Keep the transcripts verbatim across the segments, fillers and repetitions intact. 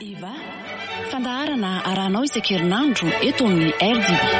Iva, fandaharana arahanao isan-kerinandro eto amin'ny R D B.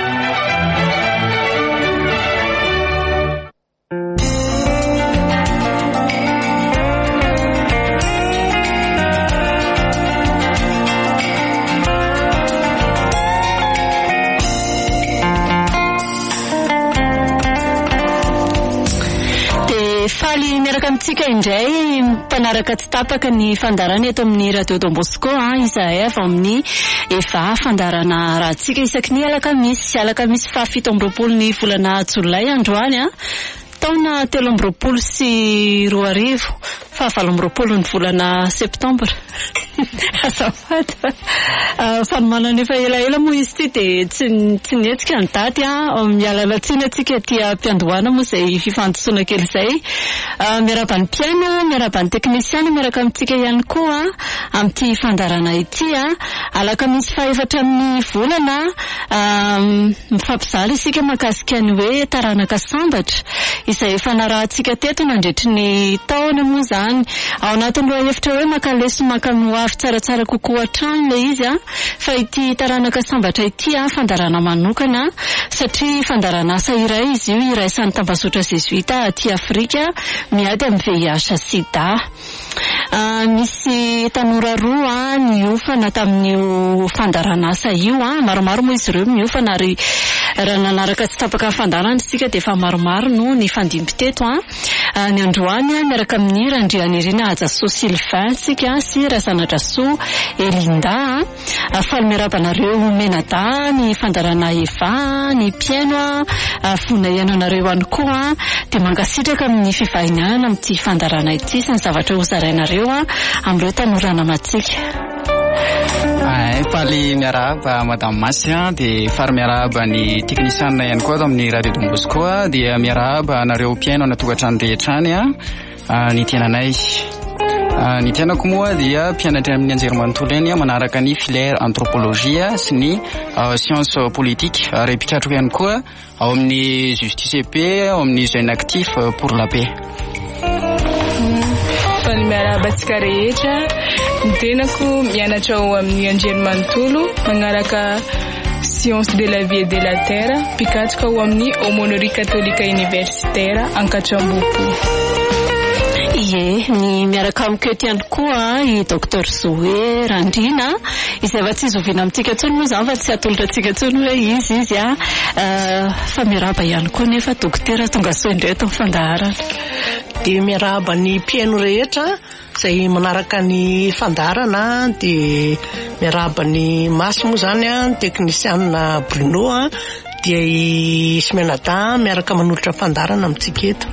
Faly miaraka amintsika indray mpanaraka tsy tapaka ny fandarana eto amin'ny Radio Don Bosco izahay avy amin'ny efa fandarana rahantsika isaky ny alakamisy alakamisy fahafito amby roapolo ny volana Jolay androany a taona telo amby roapolo sy roa arivo fahavalo amby roapolo ny volana Septambra. Azafady fanomanana nefa elaela moa izy ty dia tsy tsy netsika ny daty a miala latsiny atsika tia mpiandohana moa izay fifantosoana kely izay. Miaraba ny piano, miaraba ny teknisiana, miaraka amintsika ihany koa amin'ity fandarana ity a alakamisy fahaefatra amin'ny volana mifampizaly isika mahakasika ny hoe taranaka sambatra izay efa narahantsika teto nandritry ny taona moa izany. Ao anatin'ny roa efitra hoe makaleso makanoavy tsaratsara kokoa hatrany ilay izy a fa ity taranaka sambatra ity a fandarana manokana satria fandarana asa iray izy io iraisan'ny tambazotra jesuita aty Afrika miady amin'ny V I H sida. Misy tanora roa niofana tamin'io fandarana asa io a maromaro moa izy ireo miofana ary raha nanaraka tsy tapaka fandarana isika dia efa maromaro no ny fandimby teto a ny androany miaraka amin'ny randrianirina Ajaso Sylvain sika sy Razanadraso Elinda faly miarabanareo Menada ny fandarana Eva ny piano fona iananareo ihany koa dia mangasitraka amin'ny fivahiniana amin'ity fandarana ity sy ny zavatra hozarainareo amin'ireo tanorana matsika. Ay, faly miarahaba Madame Masy dia fary miarahaba ny teknisianina ihany koa amin'ny Radio Don Bosco dia miarahaba nareo piano anatokantrano rehetrany ny tiananay. Ny tianako moa dia mpianatra amin'ny anjerimanontolo eny manaraka ny filière anthropologie sy ny science politique ary mpitratroko ihany koa ao amin'ny justice et paix ao amin'ny jeune actif pour la paix. Faly miarahaba tsika rehetra ny tenako mianatra ao amin'ny anjerimanontolo manaraka science de la vie et de la terre mpikatoka ao amin'ny aumônerie catholique universitaire Ankatrambopo. Ie, ny miaraka amiko eto ihany koa i Docteur Zoé Randrina izay efa tsy zoviana amintsika intsony moa izany fa tsy atolotra antsika intsony hoe izy izy a fa miarahaba ihany koa nefa dokotera tonga soa indray eto amin'ny fandaharana. Dia miarahaba ny mpiaino rehetra izay manaraka ny fandarana dia miarahaba ny Masy moa izany a ny teknisianina Bruno a dia i Smenada miaraka manolotra fandarana amintsika eto.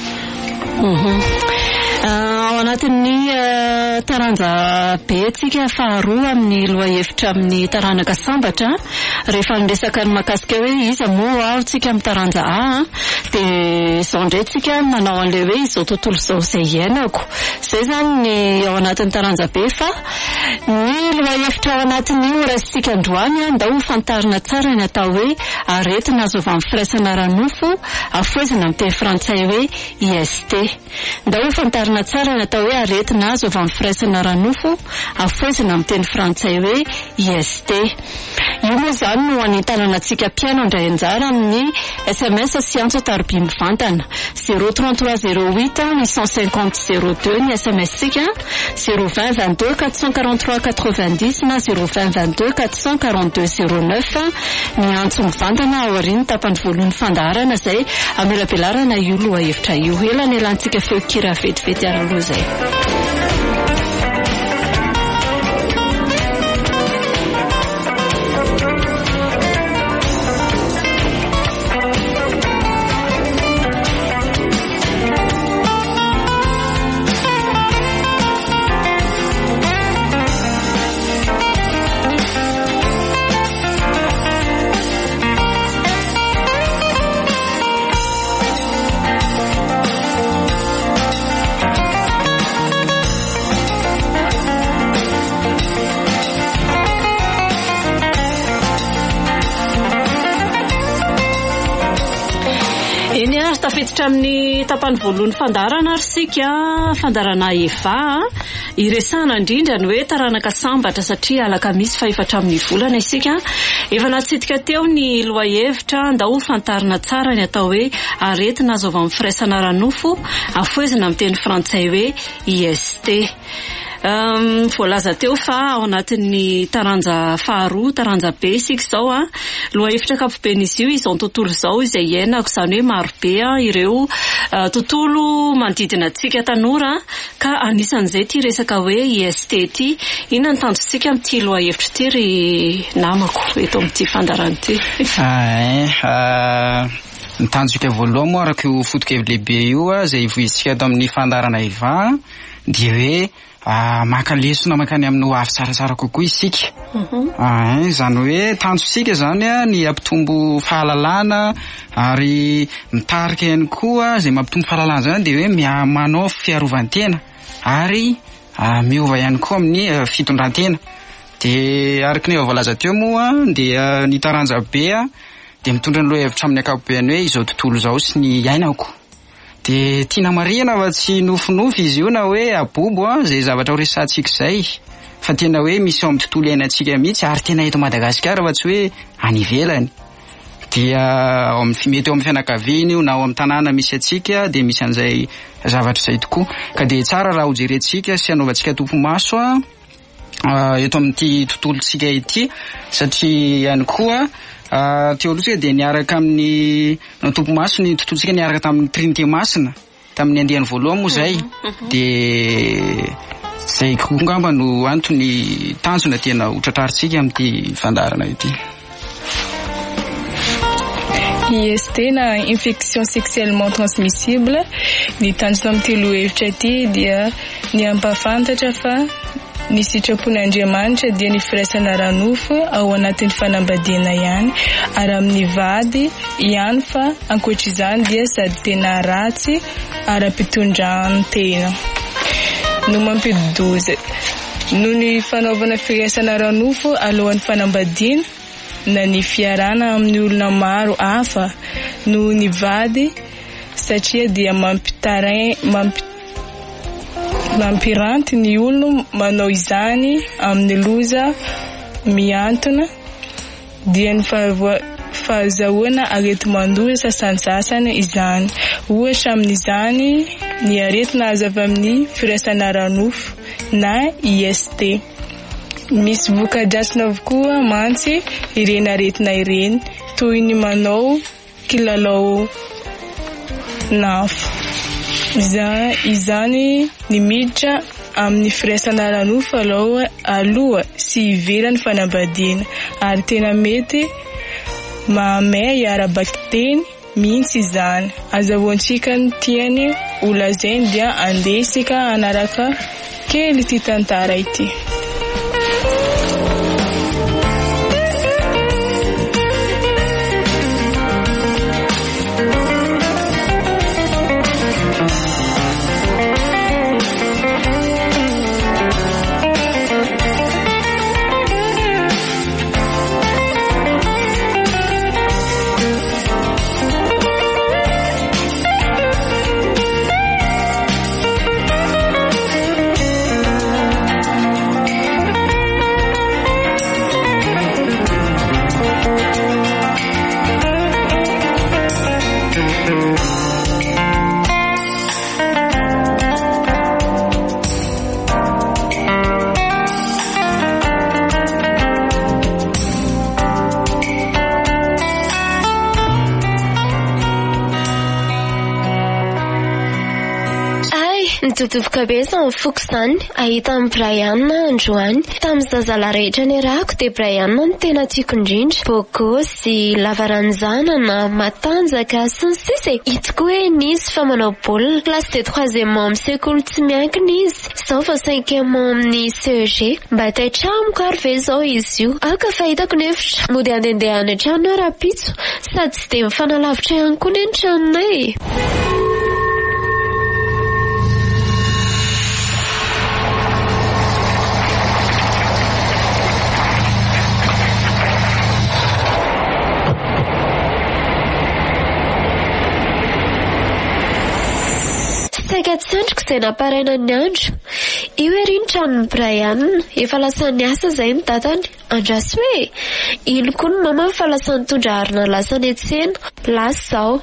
Ao anatin'ny taranja be tsika faharoa amin'ny loha hevitra amin'ny taranaka sambatra rehefa niresaka ny mahakasika hoe iza moa ao tsika amin'ny taranja A dia izao indray tsika manao an'ilay hoe izao tontolo izao izay iainako izay izany ny ao anatin'ny taranja be fa ny loha hevitra ao anatin'ny orasitsika androany ndao fantarina tsara ny atao hoe aretina azo avy amin'ny firaisana ranofo afoezina amin'ny teny frantsay hoe I S T. Ndao fantarina tsara ny atao hoe aretina azo avy amin'ny firaisana ranofo afoezina amin'ny teny frantsay hoe I S T. Io moa izany no anitanana antsika piano indray anjara amin'ny S M S sy antso tarobia mivantana zéro trente-trois zéro huit huit cent cinquante zéro deux ny S M S sika zéro vingt vingt-deux quatre cent quarante-trois quatre-vingt-dix na zéro vingt vingt-deux quatre cent quarante-deux zéro neuf ny antso mivantana ao aoriany tapany voalohany fandaharana izay amelabelarana io loha hevitra io ela ny elantsika feo kira vetivety araloha izay. Tafiditra amin'ny tapany voalohany fandarana ary sika fandarana Eva iresana indrindra ny hoe taranaka sambatra satria alakamisy fa efatra amin'ny volana isika. Efa natsidika teo ny loahevitra andao fantarina tsara ny atao hoe aretina azo avy amin'ny firaisana ranofo afoezina amin'ny teny frantsay hoe I S T. Um, voalaza teo fa ao anatin'ny taranja faharoa taranja be isika zao a loahevitra ankapobeny izy io izao tontolo zao izay iainako izany hoe marobe ireo uh, tontolo manodidina antsika tanora ka anisan'izay ty resaka hoe I S T ty. Inona ny tanjontsika amin'ity loahevitra ty ry namako eto amin'ity fandarana ty? Ah, ny tanjona voalohany moa araka io foto-kevitra lehibe io izay voizitsika ato amin'ny fandarana iva dia hoe Ah, maka lesona makany amin'ny ho avy tsaratsara kokoa isika. Mhm. Ah, izany hoe tanjosika zany a ny ampitombo fahalalana ary mitarika ihany koa izay mampitombo fahalalana zany dia hoe manao fiarovan-tena ary ah, miova ihany koa amin'ny uh, fitondran-tena. Dia araka ny voalaza teo moa dia ny taranja be dia mitondra ny lohahevitra amin'ny ankapobeny hoe izao tontolo izao sy ny ainako. De tiana marina fa tsy nofinofy izy io na hoe abobo izay zavatra ho resantsika izay fa tena hoe misy ao amin'ny tontolo iainantsika mihitsy ary tena eto Madagasikara fa tsy hoe any ivelany. Dia ao amin'ny mety ao amin'ny fianakaviana io na ao amin'ny tanàna misy atsika dia misy an'izay zavatra izay tokoa ka dia tsara raha ho jerentsika sy hanaovantsika tompo-maso uh, eto amin'ity tontolontsika ity satria ihany koa Uh, teolotsika dia niaraka amin'ny no tompo-maso ny tontolontsika niaraka tamin'ny trinité masina tamin'ny andehany voalohany moa zay. Dia zay ngamba no antony tanjona tena hotratrarintsika amin'ity fandarana ity. I S T na infection sexuellement transmissible ny tanjona amin'ity lohahevitra ity dia ny ampafantatra fa ny sitrapon'Andriamanitra dia ny firaisana ranofo ao anatin'ny fanambadiana ihany ary amin'ny vady ihany fa ankoatr'izany dia sady tena ratsy ara-pitondran-tena no mampidoza no ny fanaovana firaisana ranofo alohan'ny fanambadiana na ny fiarana amin'ny olona maro hafa no ny vady satria dia mampitarain mampi mampiranty ny olona manao izany amin'ny loza miantona dia ny fahazahoana areti-mandoza sasansasany izany. Ohatra amin'izany ny aretina azo avy amin'ny firaisana ranofo na I S T. Misy voka-dratsiny avokoa mantsy ireny aretina ireny toy ny manao kilalao nafo. Izany ny miditra amin'ny firaisana ranofo aloha aloha sy ivelan'ny fanambadiana ary tena mety mahamay ara-bakiteny mihitsy izany. Azahoantsika ny tiany ho lazainy dia andeha isika anaraka kely ity tantara ity. Totoboka be sa foko izany ahita amin'ny Brian androany tamin'ny zazala rehetra ny rako dia Brian no tena tiako indrindra. Boko sy lavaranjana na matanjaka sy ny sisa hitako hoe nisy fa manao baolina classe de troisième amin'ny sekoly tsy miankina izy zao fa cinquième amin'ny C E G mba taitramiko ary ve zao izy io aka fahitako ny hevitra mody andendeha any an-trano rapitso sady tsy dia mifanalavitra ihany koa ny an-tranonay. Gatsandriko izay naparaina ny andro io ery ny tranony Brian, efa lasa niasa zay ny tatany. Andrasy hoe ino koa ny mama fa lasa nitondra arina lasa ny etsena. Lasa zao.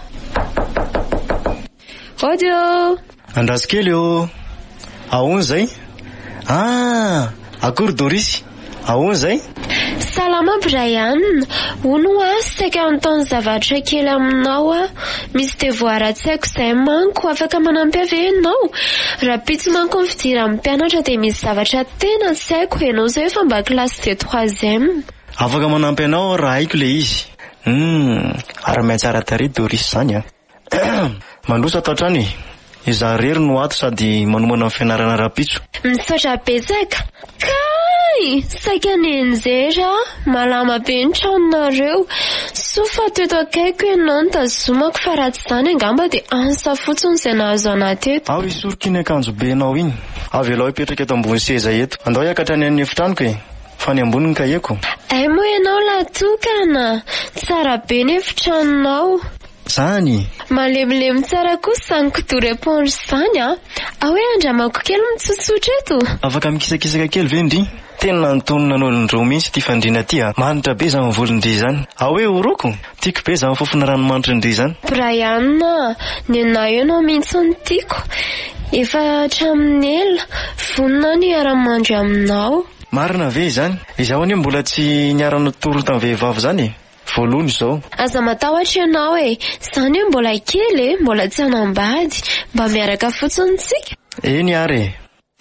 Audio. Andrasy kely io. Ahoana zay? Ah, akory Doris. Ahoana zay? Salama Brian, hono a saika anton zavatra kely aminao a. Misy devoir tsy haiko izay manko, afaka manampy ave ianao. Raha pitsy manko ny fidira amin'ny mpianatra dia misy zavatra tena tsy haiko, ianao zay efa mba classe de troisième. Afaka manampy anao raha haiko le izy. Hmm, ara-mahay tsara tarehy Doris zany a. Mandroso atao trano e. Izaho rery no ato sady manomana amin'ny fianarana rapitso. Misaotra betsaka. Kay, saika nenjera, malama be ny tranonareo. Sofa teto akaiko ianao no tazomako fa raha tsy izany angamba dia ansa fotsiny izay nahazo anaty eto. Ao isorokiny akanjo be anao iny. Avy alao hipetraka eto ambony seza eto. Andao hiakatrany amin'ny efitranoko e. Fa ny ambony ny kaheko. Ay moa ianao latokana. Tsara be ny efitranonao. Zany. Malemilemy tsara kosa ny couture éponge zany a. Ah hoe andramako kely mitsotsotra eto. Afaka mikisakisaka kely ve ndry? Tena nitonona n'olon-dreo mihitsy ty fandriana ty a. Manitra be za volon-dry zany. Ah hoe oroko? Tiako be za fofona ranomanitra-ndry zany. Brian, ny anao ianao mihitsy ny tiako. Efa hatramin'ny ela, vonona ny ara-mandry aminao. Marina ve zany? Izaho anie mbola tsy niarana toro tamin'ny vehivavy zany e. Voalohany zao. Aza matahotra ianao e. Zany hoe mbola kely e, mbola tsy hanambady. Mba miaraka fotsiny tsika. Eny ary.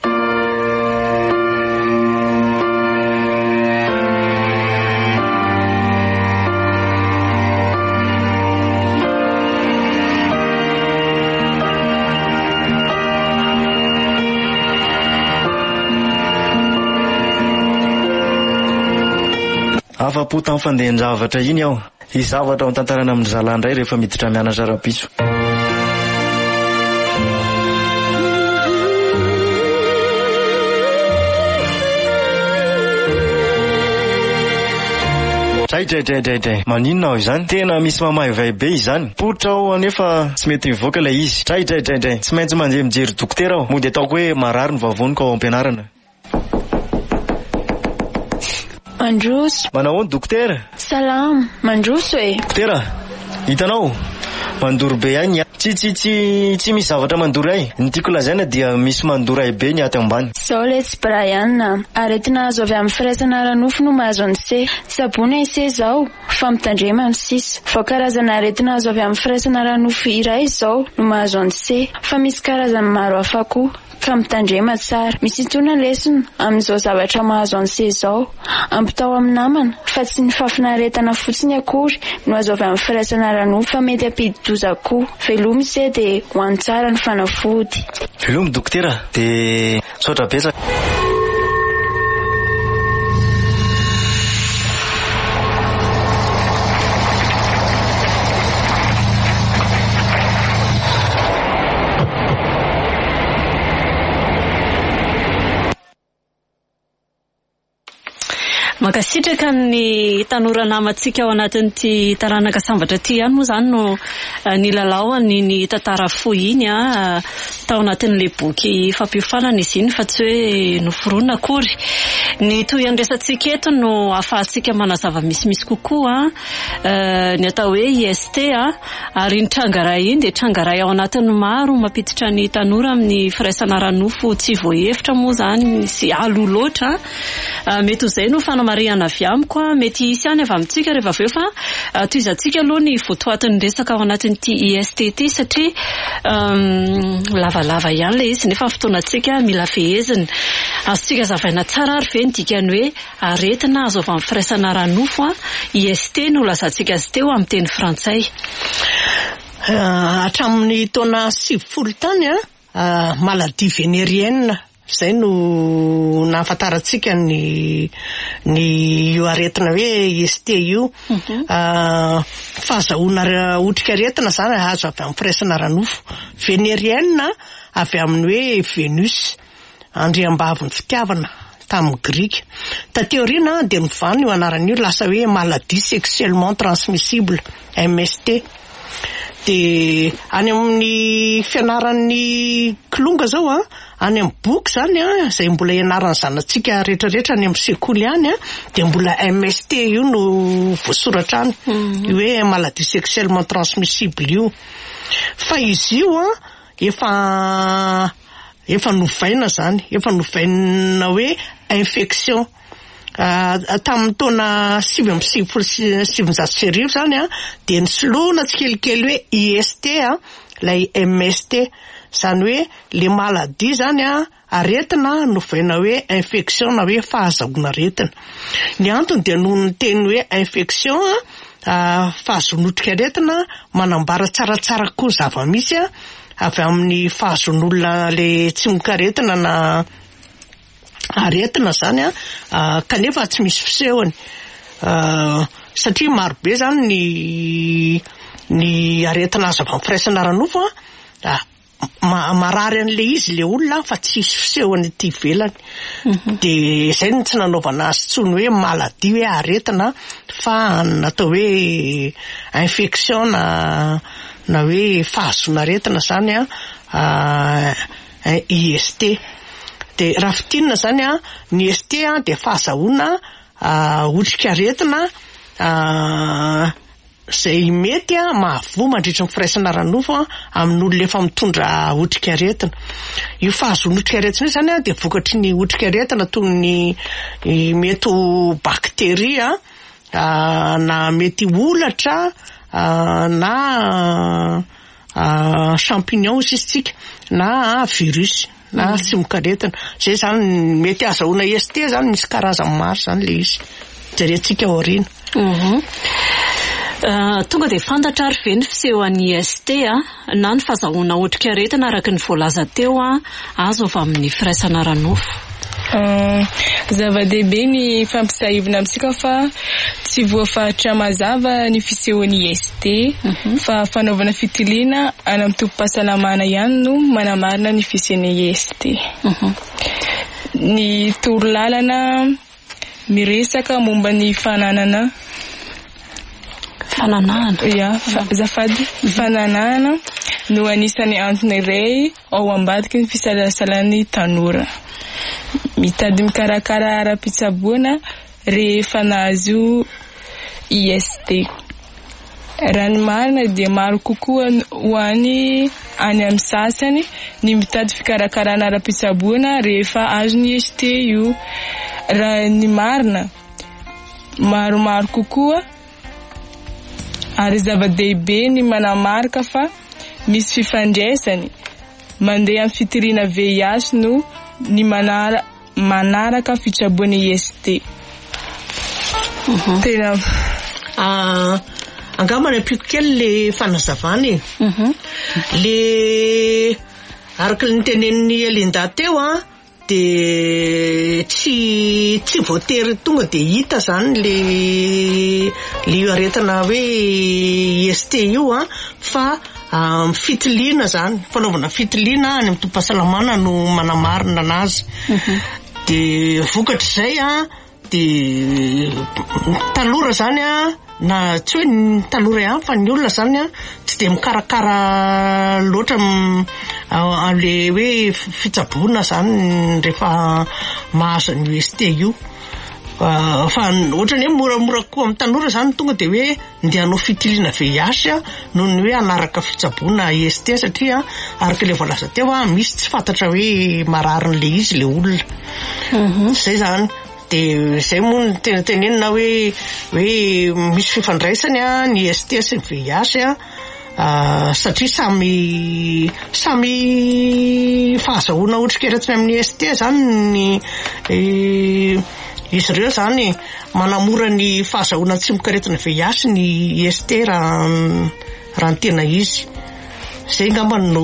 Afa-po tamin'ny fandehan-javatra iny aho. I zavatra ao tantarana amin'ny zalahandray rehefa miditra mianatra rapitso. Draidraidraidraidray. Maninona aho izany? Tena misy mamaivay be izany. Potra aho anefa tsy mety mivoaka ilay izy. Draidraidraidray. Tsy maintsy mandeha mijery dokotera aho. Mody ataoko hoe marary ny vavoniko ao am-pianarana. Mandroso. Manao ny dokotera? Salama, mandroso e. Dokotera, hitanao, mandoro be any. Tsy tsy tsy tsy misy zavatra mandoro ay. Ny tiako lazaina dia misy mandoro ay be ny aty ambany. Zao lesy Brian, aretina azo avy amin'ny firaisana ranofo no mahazo ny se. Sabony se zao, fa mitandrema ny sisa. Vao karazana aretina azo avy amin'ny firaisana ranofo iray zao no mahazo ny se. Fa misy karazany maro hafa koa. Ka mitandrema tsara. Misy itona lesona amin'izao zavatra mahazo an'se zao. Ampitao amin'ny namana fa tsy ny fafinaretana fotsiny akory no azo avy amin'ny firaisana ranofo fa mety ampidi-doza koa. Velomy se dia ho any tsara ny fanafody. Velomy dokotera, dia saotra betsaka. Makasitraka ny tanora namantsika ao anatin'ity taranaka sambatra ty ihany moa zany no ny lalaony ny tantara fohy iny a tao anatin'le boky fampiofanana izy iny fa tsy hoe noforonina akory. Ny toy andrasantsika eto no ahafahantsika manazava misimisy kokoa ny atao hoe I S T a ary ny trangaray iny dia trangaray ao anatin'ny maro mampiditra ny tanora amin'ny firaisana ranofo tsy voahevitra moa zany sy alo loatra. Mety ho zay no fanamariana avy amiko a mety hisy any avy amintsika rehefa aveo fa toizantsika aloha ny votoatin'ny resaka ao anatin'ity I S T ty satria lavalava ihany le izy nefa fotoanantsika mila fehezina. Azontsika zavaina tsara ary ve ny dikany hoe aretina azo avy amin'ny firaisana ranofo a I S T no lazantsika azy teo amin'ny teny frantsay. Hatramin'ny taona sivifolo tany a maladie vénérienne zay no nahafantarantsika ny ny io aretina hoe I S T io. Fahazahoana otrika aretina zany azo avy amin'ny firaisana ranofo. Vénérienne avy amin'ny hoe Vénus, andriambavy ny fitiavana tamin'ny Grika. Tateoriana dia nivany io anaran'io lasa hoe maladie sexuellement transmissible M S T. de any amin'ny fianaran'ny kilonga zao a any amin'ny boky zany a zay mbola ianarany zanatsika rehetrarehetra any amin'ny sekoly any a de mbola M S T io no voasoratra any io hoe maladie sexuellement transmissible io fa izy io a efa efa novaina zany efa novaina hoe infection Uh, tamin'ny taona sivy amby sivifolo sivinjato sy arivo zany a de nisoloana tsikelikely hoe I S T a lay M S T zany hoe le maladie zany a aretina novaina hoe infection na hoe fahazahoana aretina ny antony de noho ny teny hoe infection a fahazonotrika aretina manambara tsaratsara koa zava-misy a avy amin'ny fahazon'olona le tsy mokaretina na aretina zany a kanefa tsy misy fisehony satria maro be zany ny ny aretina azo avy amin'ny firaisana ara-nofo a marary an'le izy le olona fa tsy misy fisehony ety ivelany de zay ny tsy nanaovana azy tsony hoe maladie hoe aretina fa natao hoe infection na na hoe fahazona aretina zany a I S T de raha fitinina zany a ny I S T a de fahazahoana otrika aretina zay mety a mahavoa mandritra ny firaisana ara-nofo amin'olona efa mitondra otrika aretina io fahazoana otrika aretina zany a de vokatry ny otrika aretina toy ny mety bakteria na mety olatra na champignon sisitsika na virus na simokaretina zay zany mety azahoana I S T zany misy karazany maro zany le izy jerentsika aoriana mhm Uh, tonga de fantatra ary ve ny fisehoan'ny I S T a na ny fahazahoana otrika aretina araka ny voalaza teo a azo avy amin'ny firaisana ara-nofo uh, zava-dehibe ny fampisahivana amintsika fa tsy voafahatra mazava ny fisehoan'ny I S T mm-hmm. fa fanaovana fitiliana any amin'ny tokom-pahasalamana ihany no manamarina ny fisian'ny I S T mm-hmm. ny torolalana miresaka momba ny fananana fananana ya zafady fananana no anisany antony iray ao ambadiky ny fisalasalan'ny tanora mitady mikarakara ara-pitsaboana rehefa nahazo I S T raha ny marina dia maro kokoa ho any any amin'ny sasany ny mitady fikarakarana ara-pitsaboana rehefa azo ny I S T io raha ny marina maromaro kokoa ary zava-dehibe ny manamarika fa misy fifandraisany mandeha amin'ny fitiriana V I H no ny manara manaraka fitsaboana I S T. Mhm. Tena ah angambany apiko kely le fanazavany. Mhm. Le araka ny tenenin'ny Elinda teo a de tsy tsy voatery tonga de hita zany le le aretina hoe I S T io a fa um, fitiliana zany fanaovana fitiliana any amin'ny tokom-pahasalamana no manamarina anazy mm-hmm. de vokatra zay a de talora zany a na tsy hoe ny talora ihany fa ny olona zany a tsy de mikarakara loatra le hoe fitsaboana zany rehefa mahazo ny I S T io fa ohatra ny moramora koa amin'ny tanora zany tonga de hoe ndehanao fitiliana V I H noho ny hoe anaraka fitsaboana I S T satria araka le voalaza teo a misy tsy fantatra hoe marary n'le izy le olona mhm zay zany de zay moa ny tena tenenina hoe hoe misy fifandraisany a ny I S T sy V I H a Uh, satria samy samy fahazahoana otrika aretina amin'ny I S T zany ny e, izy ireo zany manamora ny fahazahoana tsy mikaretina V I H ny I S T raha raha ny tena izy zay ngamba no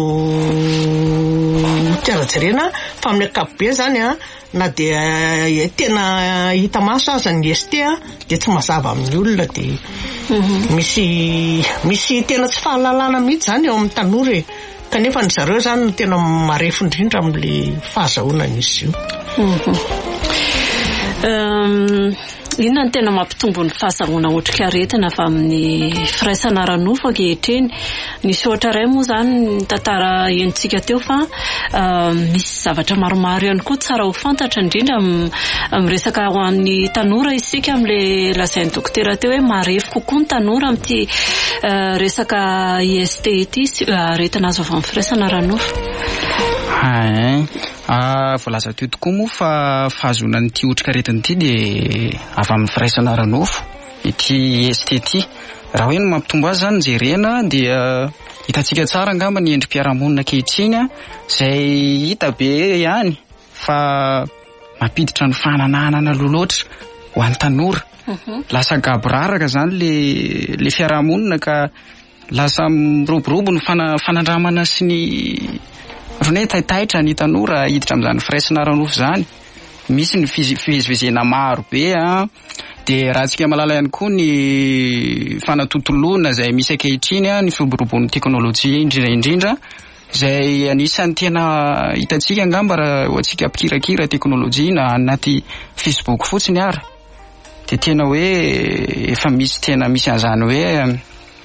tiarajerena fa amin'ny akapobe zany a na de uh, tena hita maso aza ny I S T a de tsy mazava amin'ny olona de mm-hmm. misy misy tena tsy fahalalana mihitsy zany eo amin'ny tanora e kanefa ny zareo zany tena marefo indrindra amin'le fahazahoana izy io. Mhm. Um, inona ny tena mampitombo ny fahasahoana otrikaretina fa amin'ny firaisana ranofo ankehitriny. Nisy ohatra iray moa zany ny tantara enitsika teo fa misy zavatra maromaro ihany koa tsara ho fantatra indrindra amin'ny resaka ho an'ny tanora isika amin'ilay lazain'ny dokotera teo hoe marefo kokoa ny tanora amin'ity resaka I S T ity aretina azo avy amin'ny firaisana ranofo. Ah, voalaza teo tokoa moa fa fahazonany ity otrikaretina ity dia avy amin'ny firaisana ranofo ity I S T ity. Raha hoe ny mampitombo azy zany jerena dia hitantsika tsara angamba ny endrim-piarahamonina ankehitriny izay hita be ihany fa mampiditra ny fanananana loloatra ho an'ny tanora. Lasa gaboraraka zany le le fiarahamonina ka lasa miroborobo ny fana, fanandramana sy ny rone taitaitra ny tanora hiditra amin'izany firaisana ranofo zany. Misy ny fivezivezena maro be a dia raha tsika malala ihany koa ny fanatotoloana izay misy ankehitriny a ny firoborobon'ny teknôlôjia indrindra indrindra izay anisan'ny tena hitantsika angamba raha hoantsika mpikirakira teknôlôjia na anaty Facebook fotsiny ara dia tena hoe efa misy tena misy an'izany hoe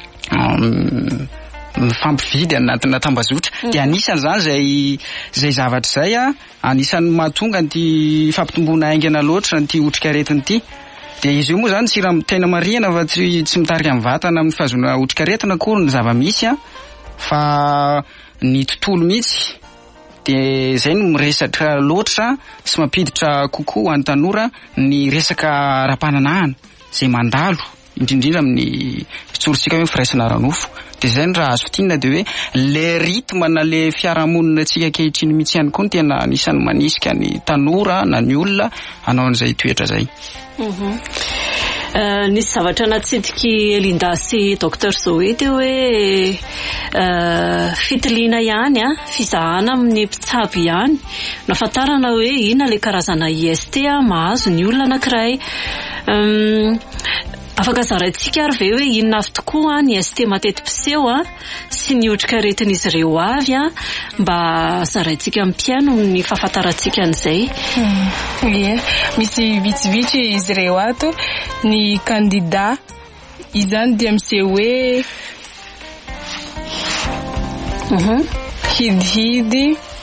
mifampividy anatina tambazotra dia anisan'izany zay zay zavatra zay a anisan'ny mahatonga ny fampitomboana aingana loatra ny otrikaretina ity. Dia izy io moa zany tsy raha tena marihana fa tsy tsy mitarika amin'ny vatana amin'ny fahazona otrikaretina koa ny zava-misy a fa ny tontolo mihitsy. Dia izay no miresatra loatra sy mampiditra kokoa ho an'ny tanora ny resaka ara-pananahana izay mandalo indrindrindra amin'ny fitsorintsika hoe firaisana ranofo. Dia izay no raha azo fitinina dia hoe le rythme na le fiarahamonina antsika ankehitriny mihitsy ihany koa no tena anisan'ny manisika ny tanora na ny olona hanao an'izay toetra izay. Nisy zavatra natsidiky Elinda sy Docteur Zoé teo hoe fitiliana ihany a fizahana amin'ny mpitsabo ihany nafantarana hoe ina le karazana I S T a mahazo ny olona anankiray. Afaka zaraintsika ary ve hoe inona avy tokoa ny I S T mateti-piseho a sy ny otrikaretin'izy ireo avy a mba zaraintsika amin'ny mpiaino ny fahafantarantsika an'izay. Ie, misy vitsivitsy izy ireo ato ny kandida izany dia miseho hoe hidihidy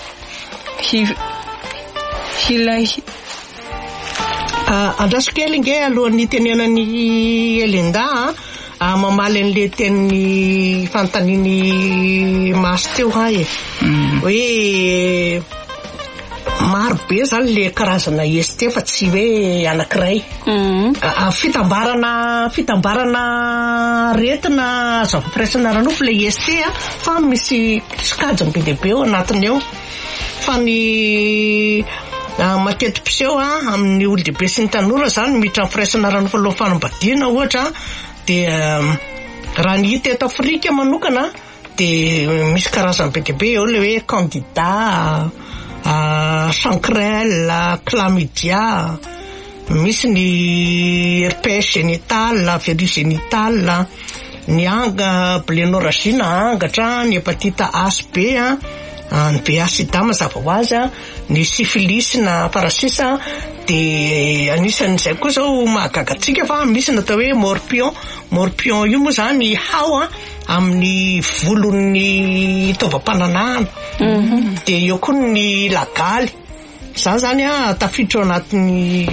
hilahi andraso kely nge alohan'ny tenenan'ny Elinda mamaly an'le tenin'ny fanontaniany maso teo hay hoe maro be zany le karazana I S T fa tsy hoe anankiray. Fitambarana fitambarana retina azo avy firaisana ranofo le I S T a fa misy sikajiny be dia be ao anatiny ao fa ny mateti-piseho a amin'ny olon-dehibe sy ny tanora zany miditra amin'ny firaisana ranofo alohan'ny fanambadiana ohatra dia raha ny hita eto Afrika manokana dia misy karazany be dia be eo le hoe candida, chancrel, chlamydia, misy ny herpès génital, virus génital, ny anga blénorragie na angatra, ny hépatite A sy B a, ny B A sida mazava ho azy a, ny syphilis na parasisa dia anisan'izay koa zao mahagagatsika fa misy natao hoe morpion. Morpion io moa zany hao a amin'ny volon'ny taovam-pananahana. Dia eo koa ny lagaly zany zany a tafiditra ao anatin'ny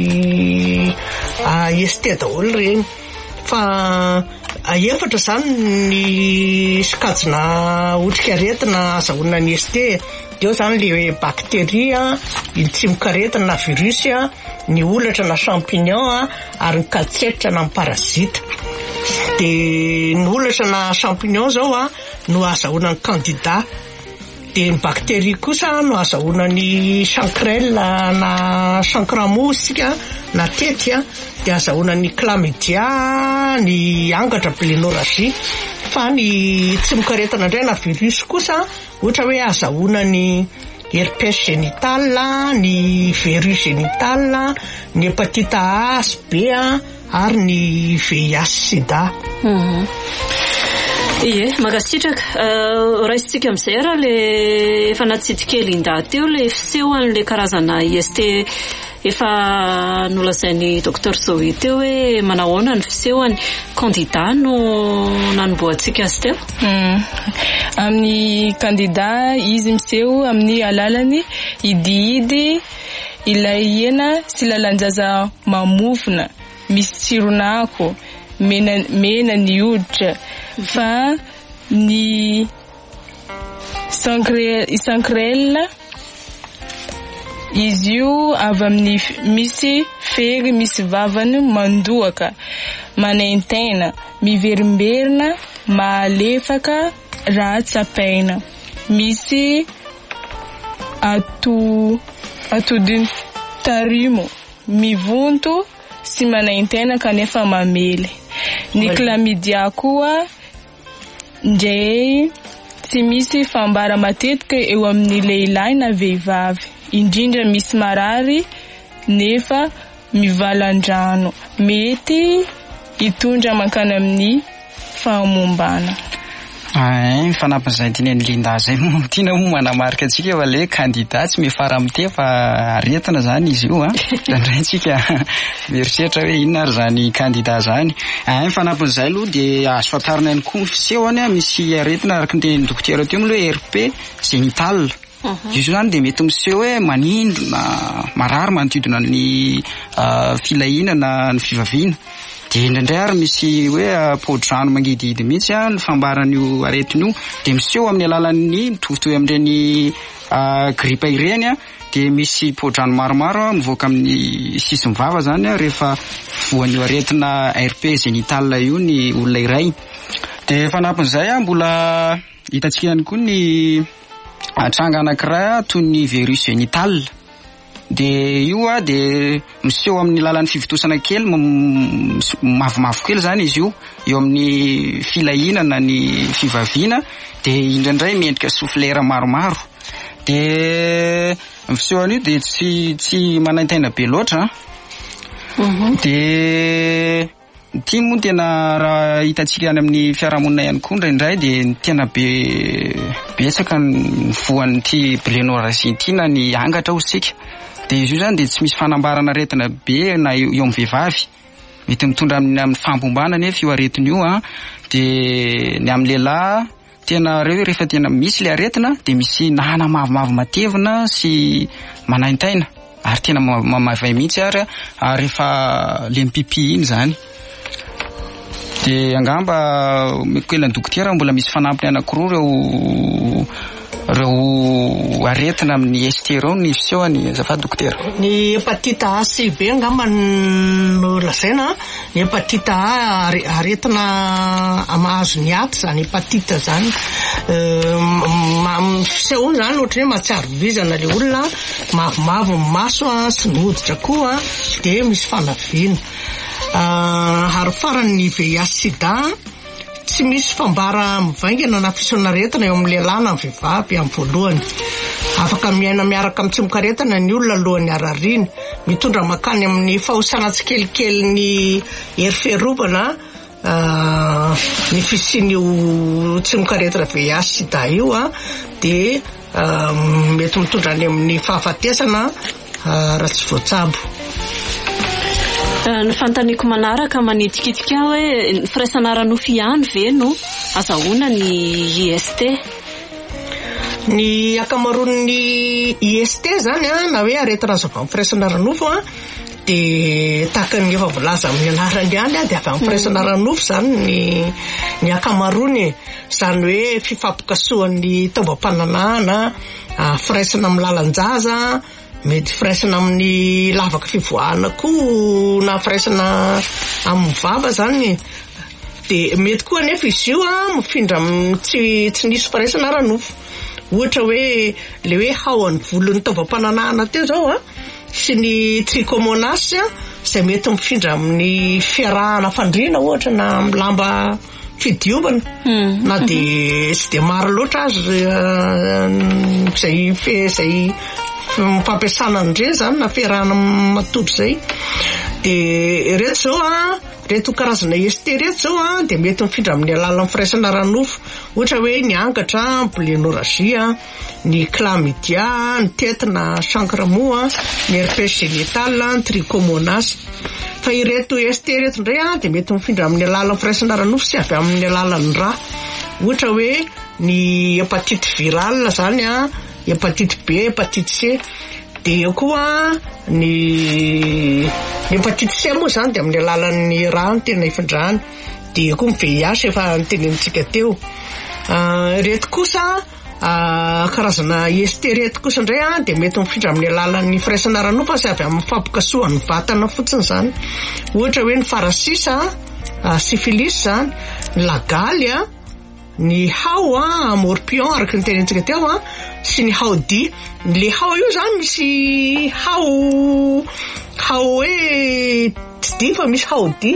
I S T daholo reny fa efatra zany ny sikajina otrikaretina azahoana ny I S T. Eo zany le bakteria, ny tsimokaretina na virus a, ny olatra na champignon ary ny kaltsetra na parasita. Dia ny olatra na champignon zao a no azahoana ny candida. Dia ny bakteria kosa no azahoana ny chancrel na chancramous sika na tety a, dia azahoana ny chlamydia, ny angatra blénorragie. Fa ny tsimokaretina indray na virus kosa ohatra hoe azahoana ny herpès génital, ny virus génital, ny hépatite A sy B ary ny V I H sida. Ie, magasitraka raisitsika amin'izay raha le efa natsidika Elinda teo le fiseho an'le karazana I S T efa nolazainy docteur Zoe teo hoe manahoana ny fisehoany candidat no nanomboantsika azy teo. Amin'ny candidat izy miseho amin'ny alalany idiidy ilay hena sy lalanjaza mamofona misy tsironako mena mena ny hoditra fa ny sankrel izy io avy amin'ny misy fery misy vavany mandoaka manaintena miverimberina malefaka raha tsapaina misy atu atodiny tarimo mivonto sy manaintena kanefa mamely ny chlamydia koa ndray tsy misy fambara matetika eo amin'ny lehilahy na vehivavy indrindra misy marary nefa mivalan-drano mety hitondra mankany amin'ny fahamombana. Ay, fanampin'izay dineny Linda zay tiana mo manamarika antsika fa le candidat tsy mifara amite fa aretina zany izy io a indray tsika mieritseritra hoe inona ary zany candidat zany. Ay, fanampin'izay aloha dia azo fantarina ihany koa ny fisehoany misy aretina araka ny tenin'ny dokotera teo moa hoe R P génital. Izy zany dia mety miseho hoe manindona marary manodidina ny filahinana ny fivavina. Dia indraindray ary misy hoe podrano mangidihidy mihitsy a ny fambaran'io aretin'io dia miseho amin'ny alalan'ny mitovitoy amin'ireny gripa ireny a dia misy podrano maromaro mivoaka amin'ny sisiny vava zany a rehefa voan'io aretina R P génital io ny olona iray. Dia fanampin'izay a mbola hitantsika ihany koa ny tranga anankiray toy ny virus génital. Dia io a dia miseho amin'ny lalan'ny fivitosana kely mavomavo kely zany izy io eo amin'ny filahinana ny fivaviana dia indraindray miendrika souffleur maromaro. Dia ny fisehoan'io dia tsy tsy manaintaina be loatra. Dia ty moa tena raha hitantsika any amin'ny fiarahamonina ihany koa indraindray dia tena be betsaka ny voan'ity blénorrhazine ny angatra osika. Dia izy io zany dia tsy misy fanambarana aretina be na eo amin'ny vehivavy mety mitondra amin'ny amin'ny fambombana nefa io aretina io a. Dia ny amin'ny lehilahy tena reo rehefa tena misy le aretina dia misy nahana mavomavo matevina sy manaintaina ary tena mamavay mihitsy ary rehefa le mipipi iny zany. Dia angamba mikoelan'ny dokotera mbola misy fanampiny anankiroa reo reo aretina amin'ny estérone ny fisehoany azafady dokotera. Ny hepatite A C B angamba no lazaina. Ny hepatite A aretina mahazo ny aty zany hepatite zany. Fisehoany zany ohatra hoe mahatsiaro vizana le olona mavomavo ny maso sy ny hoditra koa dia misy fanaviana. Ary farany V I H sida tsy misy fambara mivaingana na fisehoana aretina eo amin'ny lehilahy na vehivavy amin'ny voalohany. Afaka miaina miaraka amin'ny tsimok'aretina ny olona alohan'ny arariana mitondra makany amin'ny fahosana tsikelikely ny hery fiarovana ny fisian'io tsimok'aretina V I H sida io a dia mety mitondra any amin'ny fahafatesana raha tsy voatsabo. Ny fantaniko manaraka manitikitika hoe firaisana ara-nofy ihany ve no azahoana ny I S T? Ny akamaroan'ny I S T zany a na hoe aretina azo avy amin'ny firaisana ara-nofo a dia tahaka ny efa voalaza amin'ny anarany ihany a dia avy amin'ny firaisana ara-nofo zany ny ny akamaroany. Zany hoe fifampikasohan'ny taovam-pananahana, firaisana amin'ny lalan-jaza, mety firaisana amin'ny lavaka fivoahana koa na firaisana amin'ny vava zany. Dia mety koa nefa izy io a mifindra tsy tsy nisy firaisana ara-nofo. Ohatra hoe le hoe haoan'ny volon'ny taovam-pananahana teo zao a sy ny trichomonas izay mety mifindra amin'ny fiarahana fandriana ohatra na amin'ny lamba fidiovana na dia tsy dia maro loatra azy izay fe izay fampiasana an'ireny zany na fiarahana matory izay. Dia ireto zao a reto karazana esté reto zao a dia mety mifindra amin'ny alalan'ny firaisana ranofo, ohatra hoe ny angatra, blénorragie, ny chlamydia, ny tetina, chancre-mou, ny herpès génital, ny trichomonas. Fa ireto esté reto indray a dia mety mifindra amin'ny alalan'ny firaisana ranofo sy avy amin'ny alalan'ny rà, ohatra hoe ny hépatite virale zany a, hépatite B, hépatite C. Dia eo koa ny hépatite C moa zany dia amin'ny alalan'ny rà no tena ifindrany. Dia eo koa ny V I H efa notenenintsika teo. Reto kosa karazana esté reto kosa indray a dia mety mifindra amin'ny alalan'ny firaisana ranofo sy avy amin'ny fampikasohan'ny vatana fotsiny zany, ohatra hoe ny farasisa, syphilis zany, ny lagaly a, ny hao a, morpion araka ny tenentsika teo a, sy ny haodi. Le hao io zany misy hao hao hoe tsy di fa misy haodi,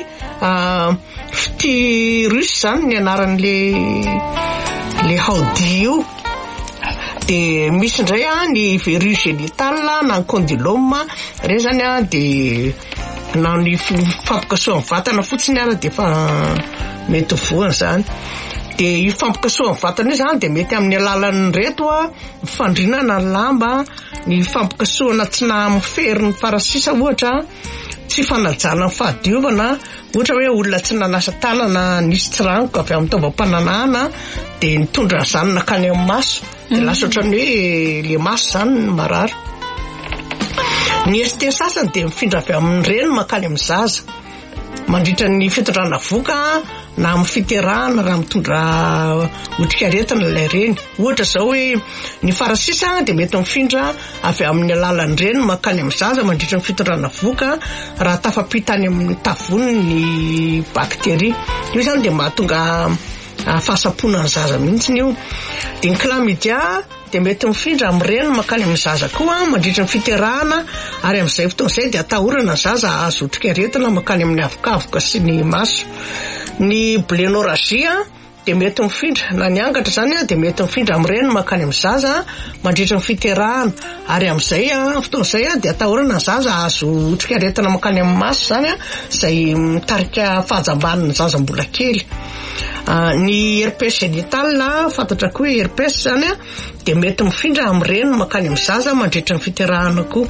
phthirus zany ny anaran'le le haodi io. Dia misy indray a ny verrue génitale na ny condylome, ireny zany a dia na ny fampikasohan'ny vatana fotsiny ara dia fa mety voany zany. Dia io fampikasohan'ny vatana io zany dia mety amin'ny alalan'ny reto a, fandrinana ny lamba, ny fampikasohana tsy nahamofery ny farasisa ohatra, tsy fanajana ny fahadiovana, ohatra hoe olona tsy nanasa tanana nisy tsirangoka avy amin'ny taovam-pananahana dia nitondra zany nakany amin'ny maso, dia lasa ohatran'ny hoe le maso zany ny marary. Ny esté sasany dia mifindra avy amin'ny reny makany amin'ny zaza, mandritra ny fitondrana voka na amin'ny fiterahana raha mitondra otrikaretina ilay reny. Ohatra zao hoe ny farasisa dia mety mifindra avy amin'ny alalan'ny reny makany amin'ny zaza mandritra ny fitondrana voka raha tafampita any amin'ny tavony ny bakteria. Io zany dia mahatonga fahasapoana ny zaza mihitsy io. Dia ny chlamydia dia mety mifindra amin'ny reny makany amin'ny zaza koa mandritra ny fiterahana, ary amin'izay fotoana izay dia atahorana ny zaza azo otrikaretina makany amin'ny avokavoka sy ny maso. Ny blénorragie dia mety mifindra, na ny angatra zany a dia mety mifindra amin'ny reny makany amin'ny zaza mandritra ny fiterahana, ary amin'izay a fotoana izay a dia atahorana ny zaza azo otrikaretina makany amin'ny maso zany a, izay mitarika fahajamban'ny zaza mbola kely. Ny herpès génital fantatra koa hoe herpès zany a dia mety mifindra amin'ny reny makany amin'ny zaza mandritra ny fiterahana koa.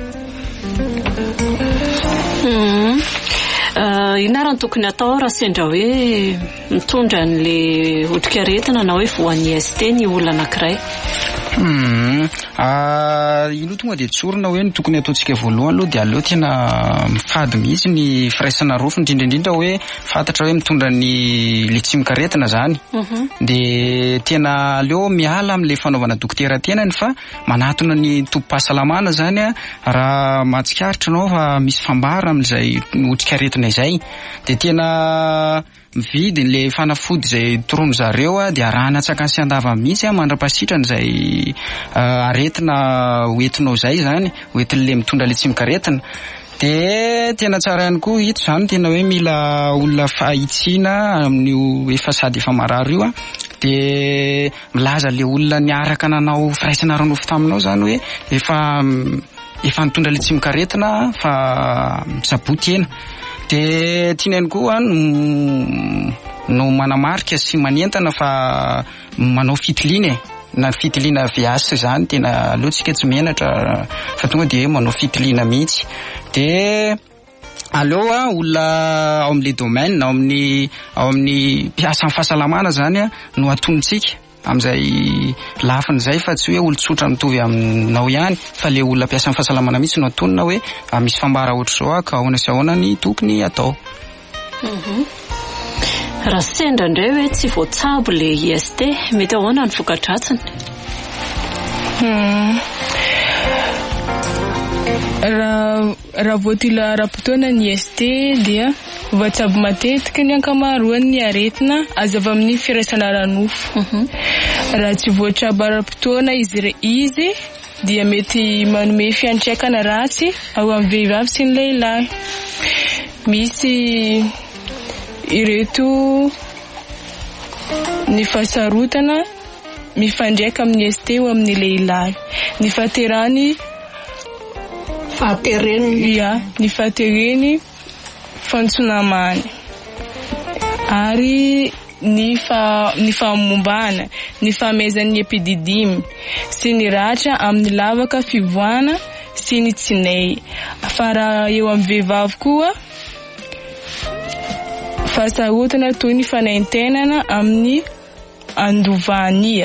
Ina raha ny tokony atao raha sendra hoe mitondra n'le otrikaretina na hoe voan'ny esté ny olona anankiray? Ino tonga dia tsorina hoe ny tokony ataontsika voalohany aloha dia aleo tena mifady mihitsy ny firaisana rofo, indrindraindrindra hoe fantatra hoe mitondra ny le tsimikaretina zany. Dia tena aleo miala amin'le fanaovana dokotera tenany fa manatona ny tompo-pahasalamana zany a raha mahatsikaritra anao fa misy fambara amin'izay otrikaretina izay. Dia tena mividy le fanafody izay torono zareo a dia arahana tsakany sy andava mihitsy a mandra-pasitrany izay aretina hoentinao izay zany, hoentin'le mitondra le tsimikaretina. Dia tena tsara ihany koa ito zany tena hoe mila olona fahitsiana amin'ny efa sady efa marary io a, dia milaza le olona niaraka nanao firaisana ranofo taminao zany hoe efa efa nitondra le tsimikaretina fa misaboty ena. Dia tiana ihany koa no manamarika sy manentana fa manao fitiliana na fitiliana V I H zany tena alohantsika tsy menatra fa tonga dia manao fitiliana mihitsy. Dia aleo a olona ao amin'le domaine ao amin'ny ao amin'ny mpiasa amin'ny fahasalamana zany a no atonitsika amin'izay lafiny izay, fa tsy hoe olon-tsotra mitovy aminao ihany fa le olona mpiasa amin'ny fahasalamana mihitsy no atonina hoe misy fambara ohatr'izao ka ahoana sy ahoana ny tokony atao. Raha sendra indray hoe tsy voatsabo le esté, mety ahoana ny voka-dratsiny? Raha voatila ara-potoana ny esté dia voatsabo matetika ny ankamaroany ny aretina azo avy amin'ny firaisana ranofo. Raha tsy voatsabo ara-potoana izy izy dia mety manome fiantraikana ratsy ao amin'ny vehivavy sy ny lehilahy. Misy ireto ny fasarotana mifandraika amin'ny esté ho amin'ny lehilahy, ny fahaterany fahatereny ya ny fahatereny fantsonamany. ary ny fa ny famombana, ny famezan'ny epididimy sy ny ratra amin'ny lavaka fivoana sy ny tsinay. Fa raha eo amin'ny vehivavy koa, fahasarotana toy ny fanaintenana amin'ny andovania,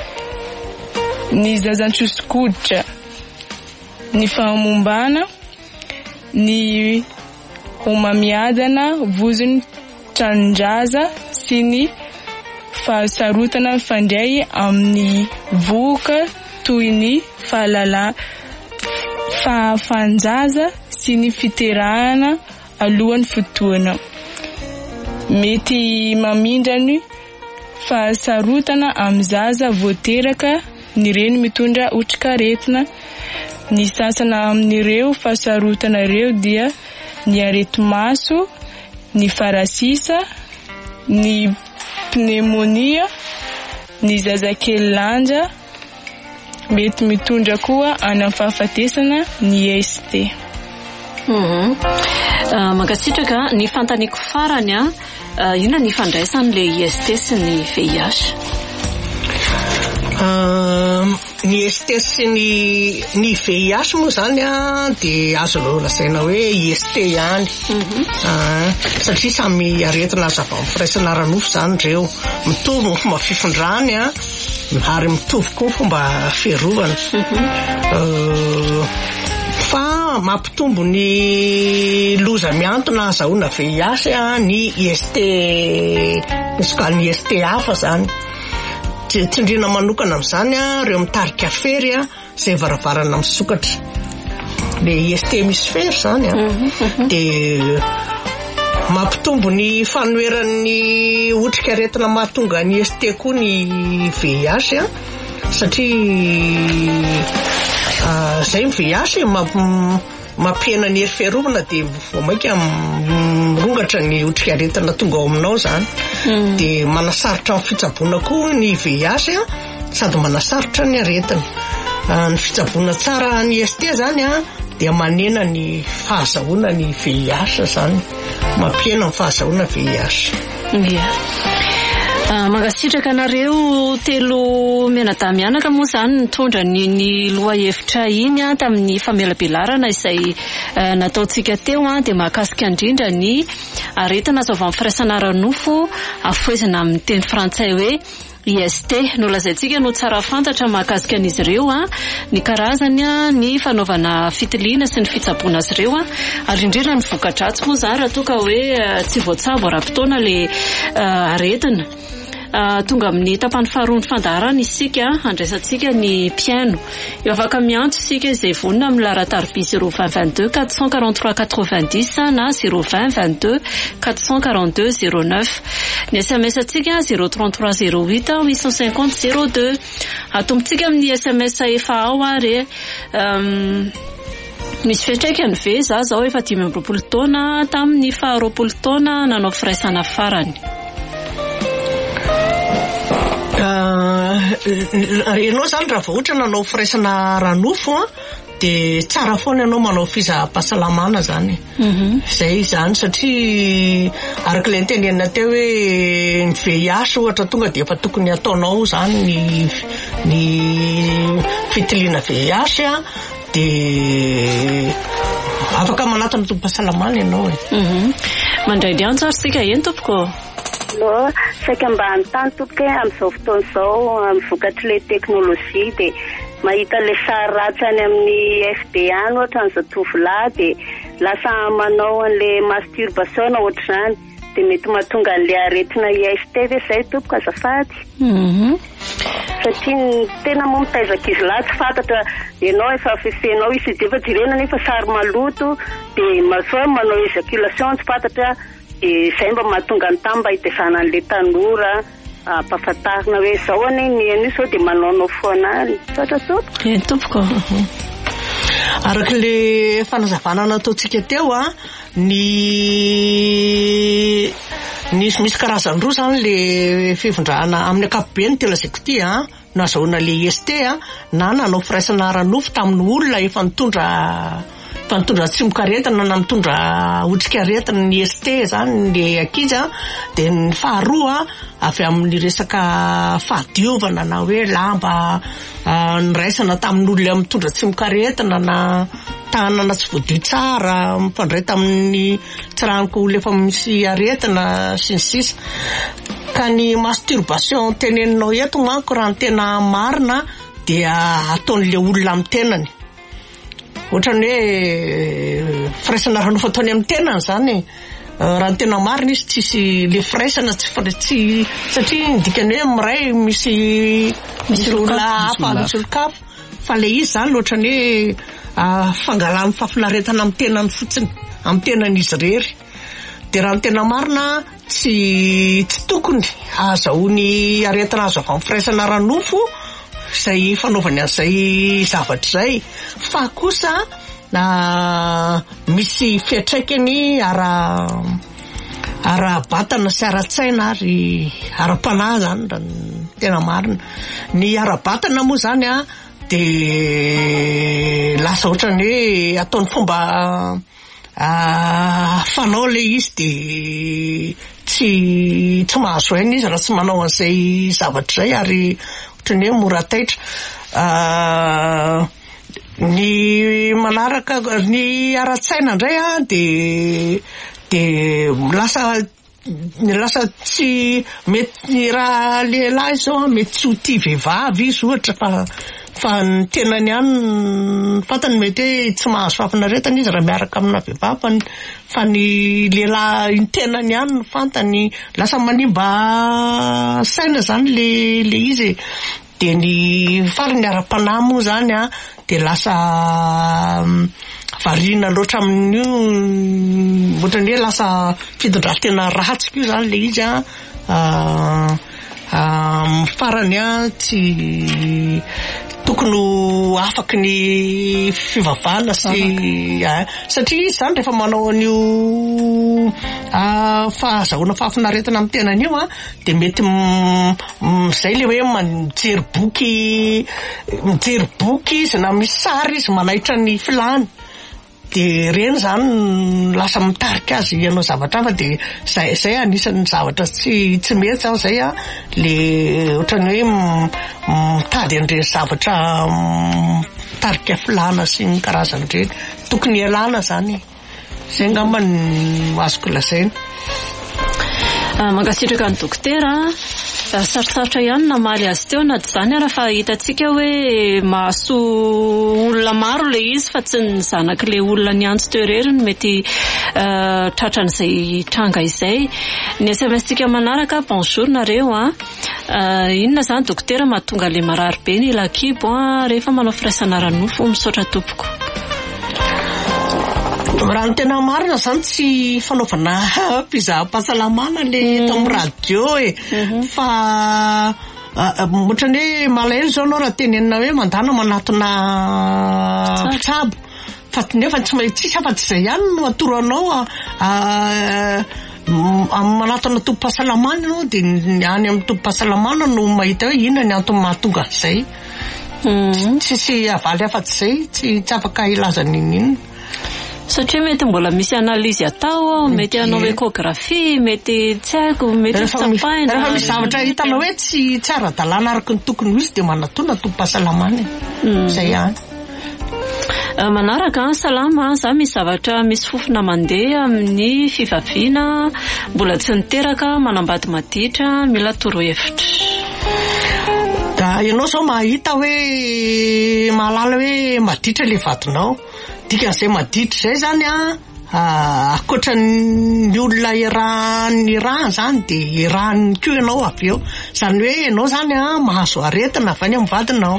ny zazantsoskotra, ny famombana, ny homamiadana, vozony trandraza sy ny fahasarotana fandray amin'ny voka toy ny fahalala fahafanjaza sy ny fiterahana alohan'ny fotoana. Mety mamindrany fahasarotana amin'ny zaza voateraka ny reny mitondra otrikaretina. Ny sasana amin'ireo fahasarotana ireo dia ny areti-maso, ny farasisa, ny pneumonia, ny zazakely lanja, mety mitondra koa any amin'ny fahafatesana ny S T. Mhm. Uh, Magasitraka ny fantaniko farany a uh, ina ny fandraisan'le I S T sy ny V I H. Uh, ny I S T sy ny ny V I H moa zany a de azo lazaina hoe I S T ihany. Mhm. Uh, satria samy aretina azo avy amin'ny firaisana ara-nofo zany reo. Mitovy ny fomba fifondrany a ary mitovy koa fomba fiarovana. Mhm. Uh, fa mampitombo ny loza miantona azahoana V I H a ny I S T, misy ny I S T hafa zany. Tsindrina manokana amin'izany a reo mitarika fery a izay varavarana misokatra. Le I S T misy fery zany a. De mampitombo ny fanoeran'ny otrikaretina mahatonga ny I S T koa ny V I H a, satria zay ny V I H mampiena ny hery fiarovana de vomaika mirongatra ny otrikaretina tonga ao aminao zany. Mm. De manasaritra ny fitsaboana koa ny V I H a, sady manasaritra ny aretina. Ny fitsaboana tsara ny I S T zany a dia manena ny fahazahoana ny V I H zany, mampiena ny fahazahoana V I H. Yeah. Uh, Magasitraka nareo telo menadamianaka moa zany nitondra ny, ny loha hevitra iny a tamin'ny famelabelarana izay uh, nataontsika teo a, de mahakasika indrindra ny aretina azo avy amin'ny firaisana ara-nofo afoezana amin'ny teny frantsay hoe I S T. Nolazaintsika no tsara fantatra mahakasika an'izy ireo a, ny karazany a, ny fanaovana fitiliana sy ny fitsaboana azy ireo a, ary indrindra ny voka-dratsy moa zany raha toa ka hoe uh, tsy voatsabo ara-potoana le uh, aretina. Uh, tonga amin'ny tapany faharoa ny fandaharana isika andraisantsika ny piano. Eo afaka miantso isika izay vonina amin'ny laharan-tarobia zéro vingt vingt-deux quatre cent quarante-trois quatre-vingt-dix na zéro vingt vingt-deux quatre cent quarante-deux zéro neuf. Ny S M S atsika zéro trente-trois zéro huit huit cent cinquante zéro deux. Atombontsika amin'ny S M S efa ao ary um, misy fiantraikany ve za zao efa dimy amby roapolo taona tamin'ny faharoapolo taona nanao firaisana farany. Ianao zany raha vao ohatra nanao firaisana ara-nofo a, de tsara foana ianao manao fizaham-pahasalamana zany. Mhm. Zay zany satria araka ilay nitenenina teo hoe ny V I H ohatra tonga de efa tokony ataonao zany ny ny fitiliana V I H a, de afaka manatona tombo-pahasalamana ianao e. Mhm. Mandray liantso ary sika eny tompoko. No, saika mba anontany tompoko amin'izao fotoana izao amin'ny vokatry le teknôlôjia de mahita le sary ratsy any amin'ny F B any ohatra ny zatovolahy de lasa manao an'le masturbation ohatr'izany de mety mahatonga an'le aretina I S T ve zay tompoko azafady. Mhm. Satria tena moa mitaizaka izy lahy tsy fantatra ianao efa fefenao izy de efa jirena nefa sary maloto de masoa manao éjaculation tsy fantatra. E zay mba mahatonga ny tany mba hitezana an'le tanora ampahafantarina hoe zao ane ny an'io sao de manaonao foana any. Satra tompoko. E tompoko. Araka le fanazavana nataontsika teo a, ny nisy misy karazany roa zany le fifondrahana amin'ny ankapobeny tena zay koty a, nazahoana le I S T a, na nanao firaisana ara-nofo tamin'ny olona efa nitondra fa mitondra tsimokaretina na mitondra otrikaretina ny S T zany le ankizy dia ny faharoa avy amin'ny resaka fahadiovana na hoe lamba niraisana tamin'olona mitondra tsimokaretina na tanana tsy voadio tsara mifandray tamin'ny tsiraniko olona efa misy aretina sy ny sisa. Ka ny masturbation teneninao eto manko raha ny tena marina dia ataon'le olona amin'ny tenany. Ohatrany hoe firaisana ranofa ataony amin'ny tenany zany raha ny tena marina izy tsisy le firaisana tsy satria indikany hoe miray misy misy olona hafa misy olokafo fa le izy zany ohatrany hoe fangalany fafinaretana amin'ny tenany fotsiny amin'ny tenan'izy rery. Dia raha ny tena marina tsy tsy tokony azahoany aretina azo avy amin'ny firaisana ranofo izay fanaovany an'izay zavatra izay fa kosa na misy fiantraikany ara ara-batana sy ara-tsaina ary ara-panahy zany raha tena marina. Ny ara-batana moa zany a dia lasa ohatrany hoe ataony fomba fanao le izy dia tsy tsy mahazo aina izy raha tsy manao an'izay zavatra izay ary ohatrany hoe mora taitra. Ny manaraka ny ara-tsaina indray a dia dia lasa lasa tsy mety raha lehilahy izao mety tsy ho tia vehivavy izy ohatra fa fa ny tenany ihany fantany mety hoe tsy mahazo fafinaretana izy raha miaraka amina vehivavy fa ny lehilahy ny tenany ihany fantany lasa manimba saina zany le le izy. Dia ny farany ara-panahy moa zany a dia lasa variana loatra amin'io ohatrany hoe lasa fitondran-tena ratsy io zany le izy a farany a tsy tokony afaky ny fivavahana sy satria izy zany rehefa manao an'io fahazahoana fafinaretana amin'ny tenany io a dia mety izay le hoe mijery boky mijery boky izy na misy sary izy manaitra ny filany dia reny zany lasa mitarika azy ianao zavatra hafa dia zay zay anisan'ny zavatra tsy tsy mety aho zay a le ohatrany hoe mitady an'ireny zavatra mitarika filana sy ny karazany ireny tokony ialana zany. Zay angamba ny azoko lazaina. Mankasitraka ny dokotera sarosarotra ihany namaly azy teo na tsy izany ara fa hitantsika hoe mahasoa olona maro le izy fa tsy ny zanaky le olona ny antso teo irery no mety tratran'izay tranga izay. Ny S M S-tsika manaraka bonjour nareo a inona zany dokotera mahatonga le marary be ny lakibo a rehefa manao firaisana ranofo misaotra tompoko. Raha ny tena marina zany tsy fanaovana mpizaha-pahasalamana le eto amin'ny radio e fa ohatrany hoe malahelo zao anao raha tenenina hoe mandana manatona mpitsabo fa nefa tsy tsisy afa-tsy izay ihany no atoro anao manatona tompo-pahasalamana ianao dia any amin'ny tompo-pahasalamana no mahita hoe inona ny antony mahatonga an'izay. Tsisy avaly afa-tsy izay tsy tsy afaka ilazana inona. Satria mety mbola misy analizy atao, mety hanao échographie, mety tsy haiko, mety tsapaina. Rehefa misy zavatra hitanao hoe tsy tsy ara-dalàna araka ny tokony ho izy dia manatona tompo-pahasalamana. Zay ihany. Manaraka salama za misy zavatra misy fofona mandeha amin'ny fivaviana mbola tsy niteraka manambady maditra mila torohevitra. Da ianao zao mahita hoe mahalala hoe maditra le vadinao dikan'izay maditra izay zany a akoatra ny olona iarahan'ny raha zany dia iarahan'ny koa ianao avy eo zany hoe ianao zany a mahazo aretina avy any amin'ny vadinao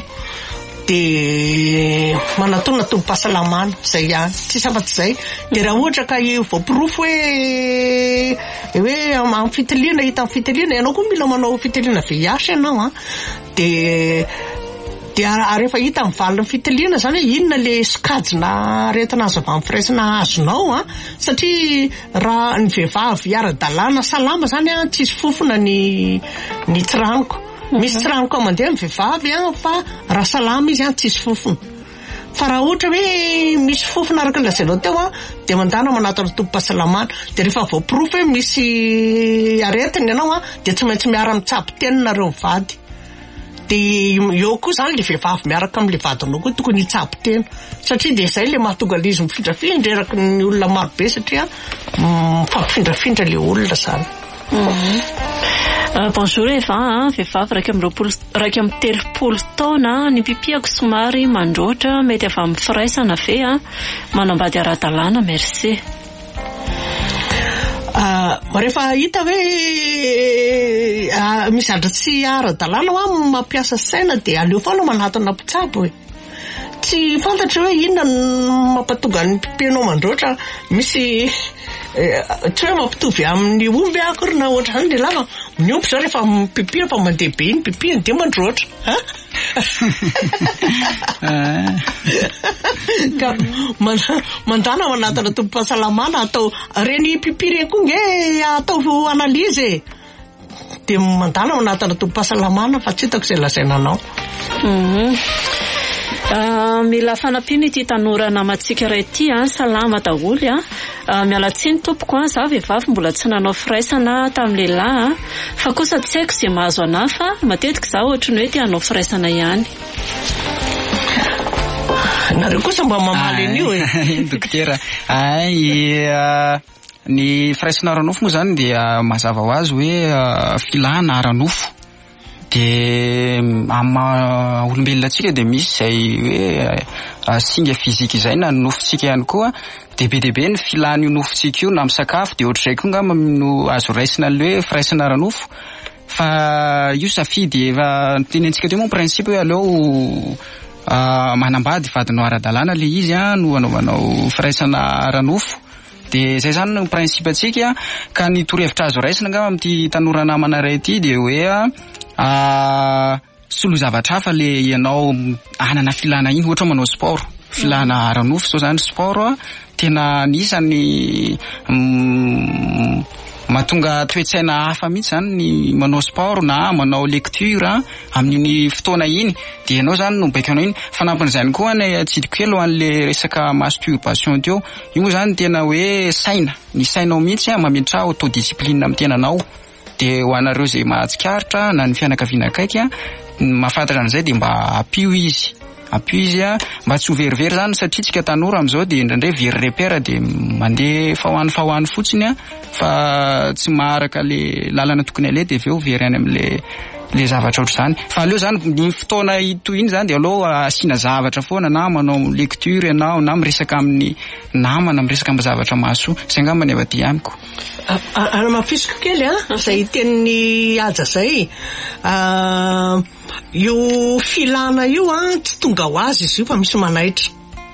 dia manatona tompo-pahasalamana zay ihany tsisy afa-tsy izay. Dia raha ohatra ka voapirofo hoe hoe amin'ny fitiliana hita amin'ny fitiliana ianao koa mila manao fitiliana V I H ianao a dia dia rehefa hita amin'ny valiny fitiliana zany hoe inona le sokajina aretina azo avy amin'ny firaisana azonao a satria raha ny vehivavy ara-dalàna salama zany a tsisy fofona ny ny tsiranoko. Misy tsiranoko mandeha amin'ny vehivavy a fa raha salama izy a tsisy fofona. fa raha ohatra hoe misy fofona araka lazainao teo a dia mandana manatona tobim-pahasalamana dia rehefa voaporofo hoe misy aretiny ianao a dia tsy maintsy miara mitsapo teninareo mivady dia eo koa izany le vehivavy miaraka amin'le vadinao koa tokony hitsapo tena satria dia izay le mahatonga le izy mifindrafindra eraky ny olona marobe satria mifampifindrafindra le olona izany. Bonjour Eva, vehivavy raika amby roapolo raika amby telopolo taona ny pipiako somary mandroatra mety avy amin'ny firaisana ve a manambady ara-dalàna merci. Rehefa hita hoe mizatra tsy ara-dalàna ho amin'ny mampiasa saina dia aleo foana manatona mpitsabo hoe tsy fantatra hoe inona mampatonga ny pipianao mandroatra misy tsy hoe mampitovy amin'ny omby akory na ohatra izany le lava ny omby zao rehefa mipipia fa mandeha be iny pipiany dia mandroatra ka mandana manatana tobim-pahasalamana atao reny pipi reny koa nge atao analizy dia mandana manatana tobim-pahasalamana fa tsy hitako izay lazainanao. Mila fanampiny ity tanora namantsika iray ity a salama daholo a miala tsiny tompoko a za vehivavy mbola tsy nanao firaisana tamin'ny lehilahy fa kosa tsy haiko izay mahazo anahy fa matetika za ohatra ny hoe tia hanao firaisana ihany. Nareo kosa mba mamaly an'io e dokotera. Ay ny firaisana ara-nofo moa zany dia mazava ho azy hoe filana ara-nofo dia amin'ny olombelona tsika dia misy izay hoe singa fizika izay na nofontsika ihany koa dia be dia be ny filana io nofontsika io na amin'ny sakafo dia ohatr'izay koa ngamba no azo raisina le hoe firaisana ara-nofo fa io safidy efa tenentsika teo moa principe hoe aleo manambady vadinao ara-dalàna le izy a no anaovanao firaisana ara-nofo dia izay zany no principe atsika ka ny torohevitra azo raisina ngamba amin'ity tanora namana iray ity dia hoe solo zavatra hafa le ianao anana filana iny ohatra manao sport filana ara-nofo zao zany sport tena anisany mahatonga toetsaina hafa mihitsy zany ny manao sport na manao lecture amin'iny fotoana iny dia ianao zany no baika anao iny fanampin'izany koa ny tsidiko kely ho an'le resaka masturbation teo io moa zany tena hoe saina ny sainao mihitsy mametra autodiscipline amin'ny tenanao dia ho anareo izay mahatsikaritra na ny fianakaviana akaiky mahafantatra an'izay dia mba apio izy apio izy mba tsy ho verivery zany satria tsika tanora amin'izao dia indraindray very repère dia mandeha fahoany fahoany fotsiny fa tsy maharaka le lalana tokony aleha dia aveo very any amin'le le zavatra ohatr' izany fa aleo zany ny fotoana itoy iny zany dia aleo asiana zavatra foana na manao lecture ianao na miresaka amin'ny namana miresaka amin'ny zavatra mahasoa izay ngamba ny avaty amiko. Ana mafisiko kely a izay tenin'ny aja zay io filana io a tsy tonga ho azy izy io fa misy manaitra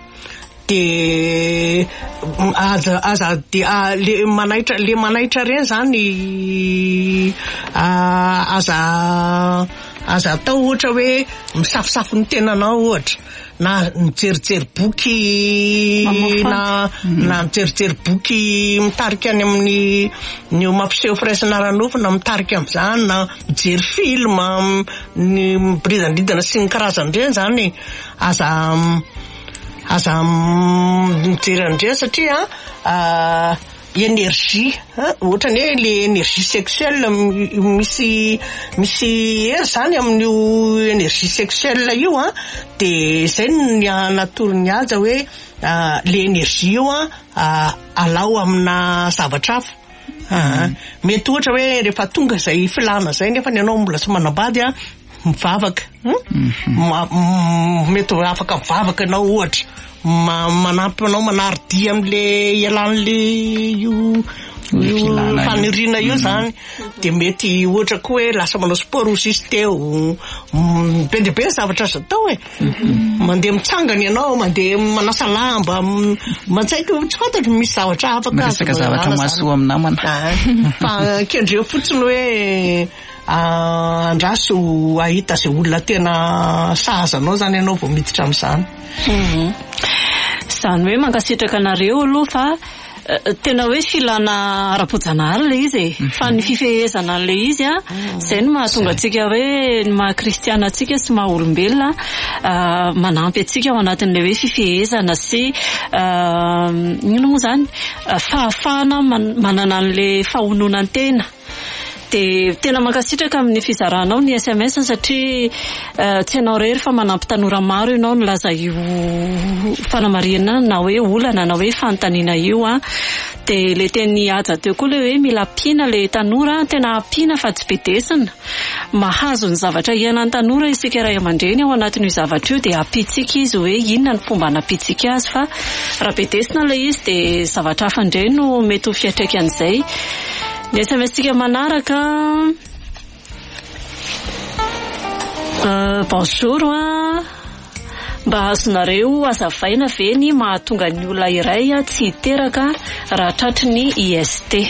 dia aza aza dia le manaitra le manaitra reny zany aza aza atao ohatra hoe misafosafo ny tenanao ohatra na mijerijery boky na na mijerijery boky mitarika any amin'ny ny mampiseho firaisana ara-nofo na mitarika amin'izany na mijery film ny mibirizandridana sy ny karazany ireny zany aza aza mijery an'ireny satria énergie ohatra ny hoe le énergie sexuelle misy misy hery zany amin'io énergie sexuelle io a dia izay ny natoron'ny aja hoe le énergie io a alao amina zavatra hafa mety ohatra hoe rehefa tonga izay filana izay nefa ny ianao mbola tsy manambady a mivavaka mety afaka mivavaka ianao ohatra manampy anao manaridi amin'le ialan'le io faniriana io zany dia mety ohatra koa hoe lasa manao sport osisy teo be dia be zavatra azo atao e mandeha mitsangana ianao mandeha manasa lamba mantsaiky tsy fantatro misy zavatra afaka miresaka zavatra mahasoa amin'ny namana fa kendreo fotsiny hoe andraso ahita izay olona tena sahazanao zany ianao vao miditra amin'izany. Izany hoe mankasitraka anareo aloha fa tena hoe filana ara-pojanahary le izy e, fa ny fifehezana le izy a, izay no mahatonga antsika hoe ny maha kristiana antsika sy maha olombelona manampy antsika ao anatin'le hoe fifehezana sy ino moa zany fahafahana manana an'le fahonona an-tena. De tena mankasitraka amin'ny fizaranao ny S M S satria tsy ianao rery fa manampy tanora maro ianao no laza io fanamariana na hoe olana na hoe fanontaniana io a. De le teny haja teo koa le hoe mila ampiana le tanora, tena ampiana fa tsy bedesina. Mahazo ny zavatra ianan'ny tanora isika ray aman-dreny ao anatin'io zavatra io de ampitsika izy hoe inona ny fomba anampitsika azy, fa raha bedesina le izy de zavatra hafa indray no mety ho fiatraikan'izay. Ny S M S tsika manaraka uh, bonjour a, mba azonareo azavaina ve ny mahatonga ny olona iray a tsy hiteraka raha tratry ny I S T.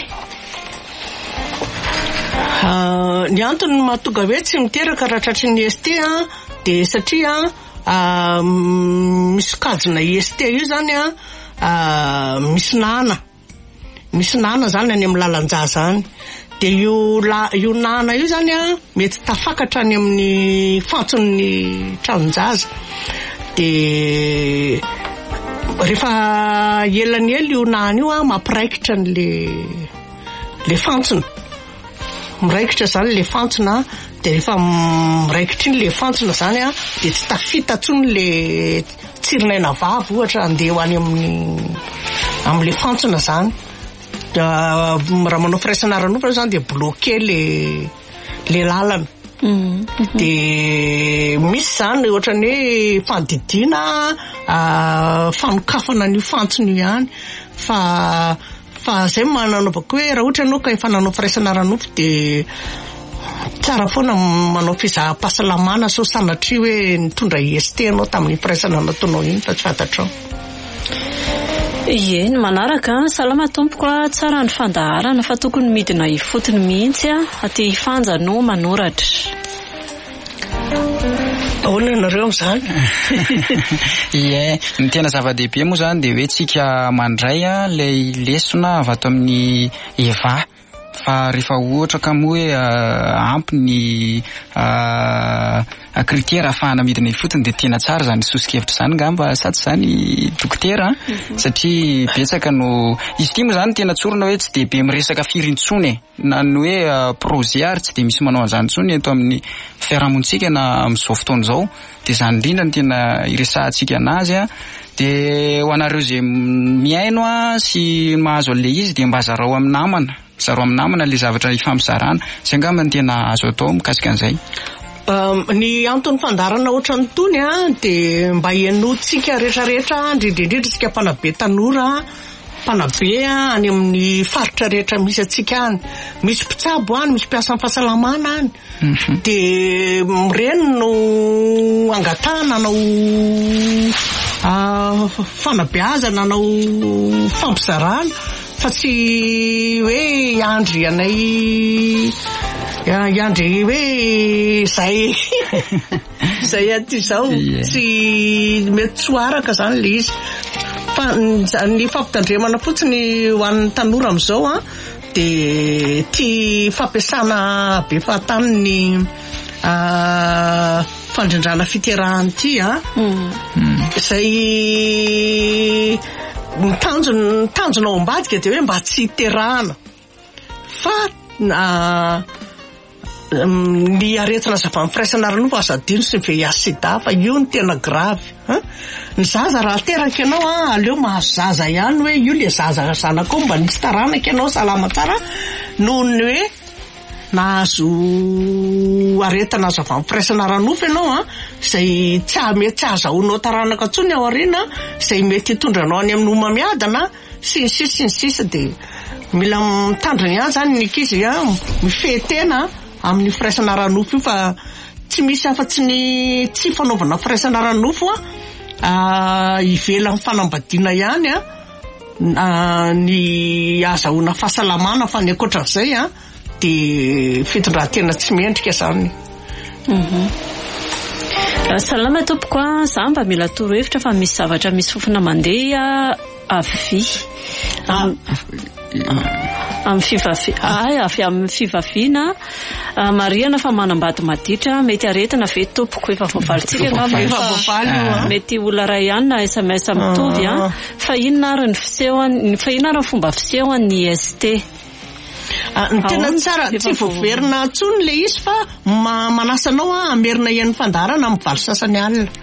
Uh, ny antony mahatonga hoe tsy miteraka raha tratry ny I S T a de satria uh, misy kajina I S T io zany a uh, misy nana misy nana zany any amin'ny lalan-jaza any, de io la io nana io zany a mety tafakatra any amin'ny fantson'ny tranon-jaza. De rehefa elany ely io nana io a mampiraikitra n'le le fantsona, miraikitra zany le fantsona, de rehefa miraikitra iny le fantsona zany a de tsy tafita tsony le tsironaina vavy ohatra andeha ho any amin'ny amin'le fantsona zany. Da raha manao firaisana ara-nofo zany de bloqué le le lalana. Mm -hmm. De misy zany ohatra ny hoe fandidina uh, fanokafana ny fantsony ihany, fa fa zay mananaovako hoe raha ohatra anao ka efa nanao firaisana ara-nofo de tsara foana manao fizaham-pahasalamana so sanatria hoe nitondra I S T anao tamin'ny firaisana nataonao iny fa tsy fantatrao. Ie, ny manaraka, salama tompoko a, tsara ny fandaharana fa tokony midina ifotony mihitsy a, aty ifanja no manoratra. Ahoana nareo am'zany? Ie, ny tena zava-dehibe moa zany de hoe tsika mandray a lay lesona avy ato amin'ny eva. Fa rehefa ohatra ka moa hoe ampy ny kritera ahafahana midina ifotony de tena tsara zany sosikevitra zany ngamba sady zany dokotera, satria betsaka no izy ty moa zany tena tsorona hoe tsy de be miresaka firintsony na ny hoe projet ary tsy de misy manao an'izany tsony eto amin'ny fiarahamonitsika na amin'izao fotoana izao, de zany indrindra ny tena iresahantsika anazy a. De ho anareo zay miaino a sy mahazo an'le izy de mba zarao amin'ny namana zaro amin'ny namana le zavatra ifampizarana, zay angamba ny tena azo atao mikasika an'izay. Um, ny antony fandarana ohatra ny tony a de mba hianotsika rehetrarehetra, indrindrindrindra tsika mpanabe tanora, mpanabe a any amin'ny faritra rehetra misy atsika any, misy mpitsabo any, misy mpiasa amin'ny fahasalamana any. Mm -hmm. De mireny no angatana nanao uh, fanabeazana nanao fampizarana, fa tsy hoe iandry anay iandry hoe zay zay aty zao, tsy mety tsy araka zany le izy. Fa ny fampitandremana fotsiny ho an'ny tanora am'izao a de ty fampiasana be fahataniny uh, fandrindrana fiterahan'ny ty a mm. Zay tanjona tanjona ao ambadika de hoe mba tsy terahana, fa uh, ny aretina zavy amin'ny firaisana ara-nofo azadino sy ve sida, fa io ny tena grave. Ny zaza raha teraka ianao a aleo mahazo zaza ihany hoe io le zaza zanako mba nisy taranaka ianao salama tsara, noho ny hoe nahazo aretina azo avy amin'ny firaisana ara-nofo ianao a, zay tsy mety tsy ahazahoanao taranaka ntsony ao aoriana, zay mety hitondranao any amin'ny homamiadana sy ny sisa sy ny sisa. De mila mitandrina ihany zany ny ankizy a mifehtena amin'ny firaisana ara-nofo io, fa tsy misy afa-tsy ny tsy fanaovana firaisana ara-nofo a ivela amin'ny fanambadiana ihany a ny ahazahoana fahasalamana, fa ny ankoatran'izay a de fitondran-tena tsy mendrika zany. Mhm. Salama tompoko a, za mba mila torohevitra fa misy zavatra misy fofona mandeha avy amin'ny fivavi ay avy amin'ny fivaviana mariana fa manambady maditra mety aretina ve tompoko efa voavalitsika ngamba mety olona ray ihany na S M S mitovy a fa inona ary ny fisehony fa inona ary ny fomba fisehony S T ny tena tsara tsy voaverina tsony le izy fa manasanao a amerina ian'ny fandarana amin'ny valo sasany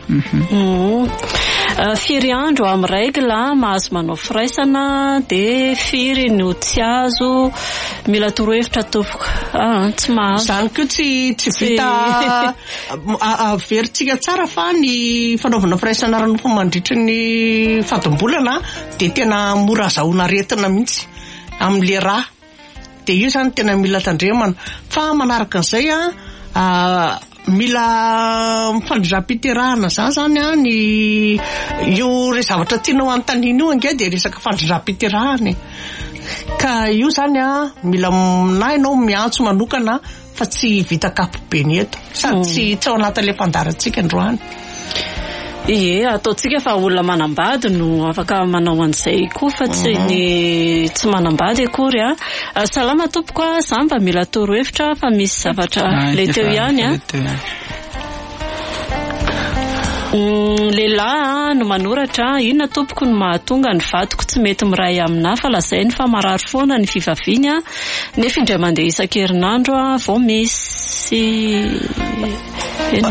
alina firy andro amin'ny règle mahazo manao firaisana de firy no tsy azo mila torohevitra tompoko tsy mahazo zany koa tsy tsy vita averintsika tsara fa ny fanaovana firaisana ranofo mandritra ny fahatombolana de tena mora azahoana aretina mihitsy amin'le raha de io zany tena mila tandremana fa manaraka an'izay a mila fandra-piterahana zany zany a ny io re zavatra tianao antaniny io ange de resaka fandra-piterahany ka io zany a mila na ianao miantso manokana fa tsy vita kapobe ny eto sady tsy tsy ao anatin'le fandarantsika androany. Ie, ataontsika fa olona manambady no afaka manao an'izay koa fa tsy ny tsy manambady akory a. Salama tompoko a, za mba mila torohevitra fa misy zavatra le teo ihany a. Lehilahy no manoratra inona tompoko no mahatonga ny vadiko tsy mety miray amina fa lazainy fa marary foana ny fivaviany a nefa indray mandeha isan-kerinandro a vao misy eny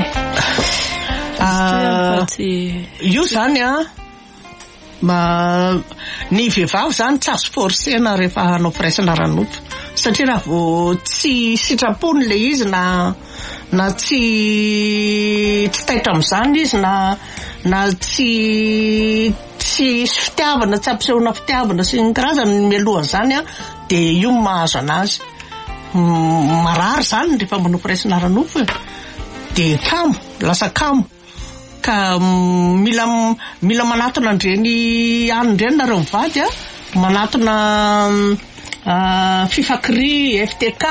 io zany a ma ny vehivavy zany tsy azo forsena rehefa hanao firaisana ranofo satria raha vao tsy sitrapony le izy na na tsy tsy taitra amin'izany izy na na tsy tsy fitiavana tsy ampisehona fitiavana sy ny karazany mialohan'izany a de io mahazo anazy marary zany rehefa manao firaisana ranofo de kamo lasa kamo ka mila mila manatona andreny anindreny nareo mivady a manatona fifakry F T K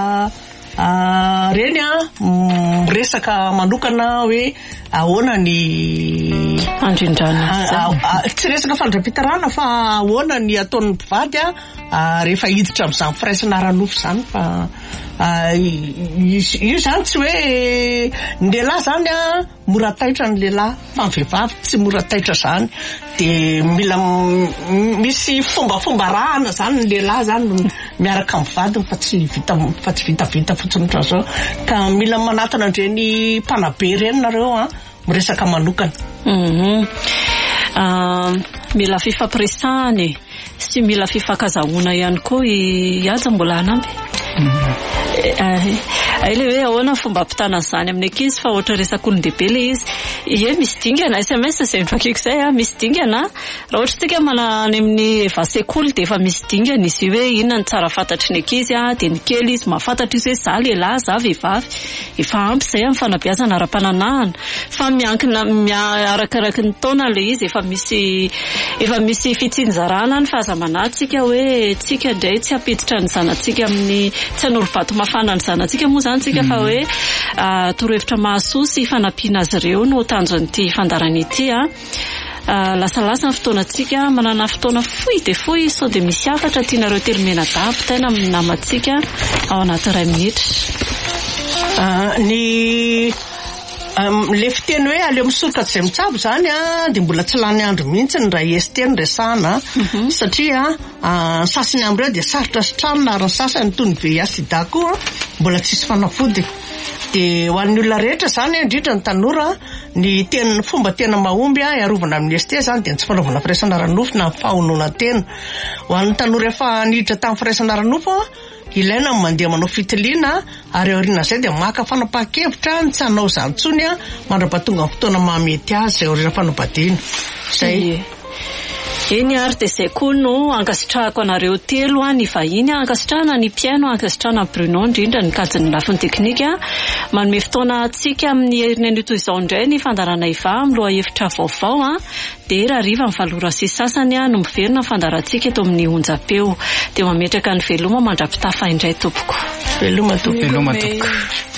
reny a resaka manokana hoe ahoana ny andrindrana tsy resaka fandra-pitarana fa ahoana ny ataon'ny mpivady a rehefa hiditra amin'izany firaisana ranofo zany fa io zany tsy hoe ny lehilahy zany a mora taitra ny lehilahy fa ny vehivavy tsy mora taitra zany de mila misy fombafomba rahana zany ny lehilahy zany miaraka amin'ny vadiny fa tsy vita fa tsy vitavita fotsiny ohatran'izao ka mila manatona andreny mpanabe reny nareo a miresaka manokana. Mila fifampiresahany sy mila fifankazahoana ihany koa iaza mbola anamby. Ay le hoe ahoana fomba ampitana zany amin'ny ankizy fa ohatra resaka olon-dehibe le izy ie misy dingana S M S zay mivakiko zay a misy dingana raha ohatra tsika manany amin'ny efa sekoly de efa misy dingana izy hoe inona ny tsara fantatry ny ankizy a de ny kely izy mahafantatra izy hoe za lehilahy za vehivavy efa ampy zay amin'ny fanabeazana ara-pananahana fa miankina arakaraka ny taona le izy efa misy efa misy fitsinjarana ny fahazamanantsika hoe tsika indray tsy hampiditra ny zanatsika amin'ny tsy hanoro-bato mafana ny zanatsika moa zany tsika fa hoe torohevitra mahasoa sy fanampiana azy ireo no tanjon'ity fandarana ity a lasalasa ny fotoanantsika manana fotoana fohy de fohy sao de misy afatra tianareo telomena dabo tena amin'ny namantsika ao anaty iray minitra ny le fiteny hoe aleo misoroka tsy izay mitsabo zany a de mbola tsy lany andro mihitsy ny ray esteny resana satria sasany amreo de sarotra sitrano ary ny sasany toy ny V I H sida koa mbola tsisy fanafody de ho an'ny olona rehetra zany indrindra ny tanora ny tena fomba tena mahomby a iarovana amin'ny S T zany de tsy fanaovana firaisana ranofo na fahonoana tena ho an'ny tanora efa niditra tamin'ny firaisana ranofo ilaina mandeha manao fitiliana ary aoriana zay de maka fanapahan-kevitra ny tsy hanao zany tsony a mandra-pahatonga amin'ny fotoana mahamety azy zay aoriana fanambadiana zay eny ary de zay koa no ankasitrahako anareo telo a ny vahiny ankasitrahana ny piano ankasitrahana ny Bruno indrindra ny kajiny lafiny teknika manome fotoana atsika amin'ny herinany toy izao indray ny fandarana iva miloha hevitra vaovao a de rariva ny valora sy sasany a no miverina fandarantsika eto amin'ny onjam-peo de mametraka ny veloma mandrapitafa indray tompoko veloma tompoko veloma tompoko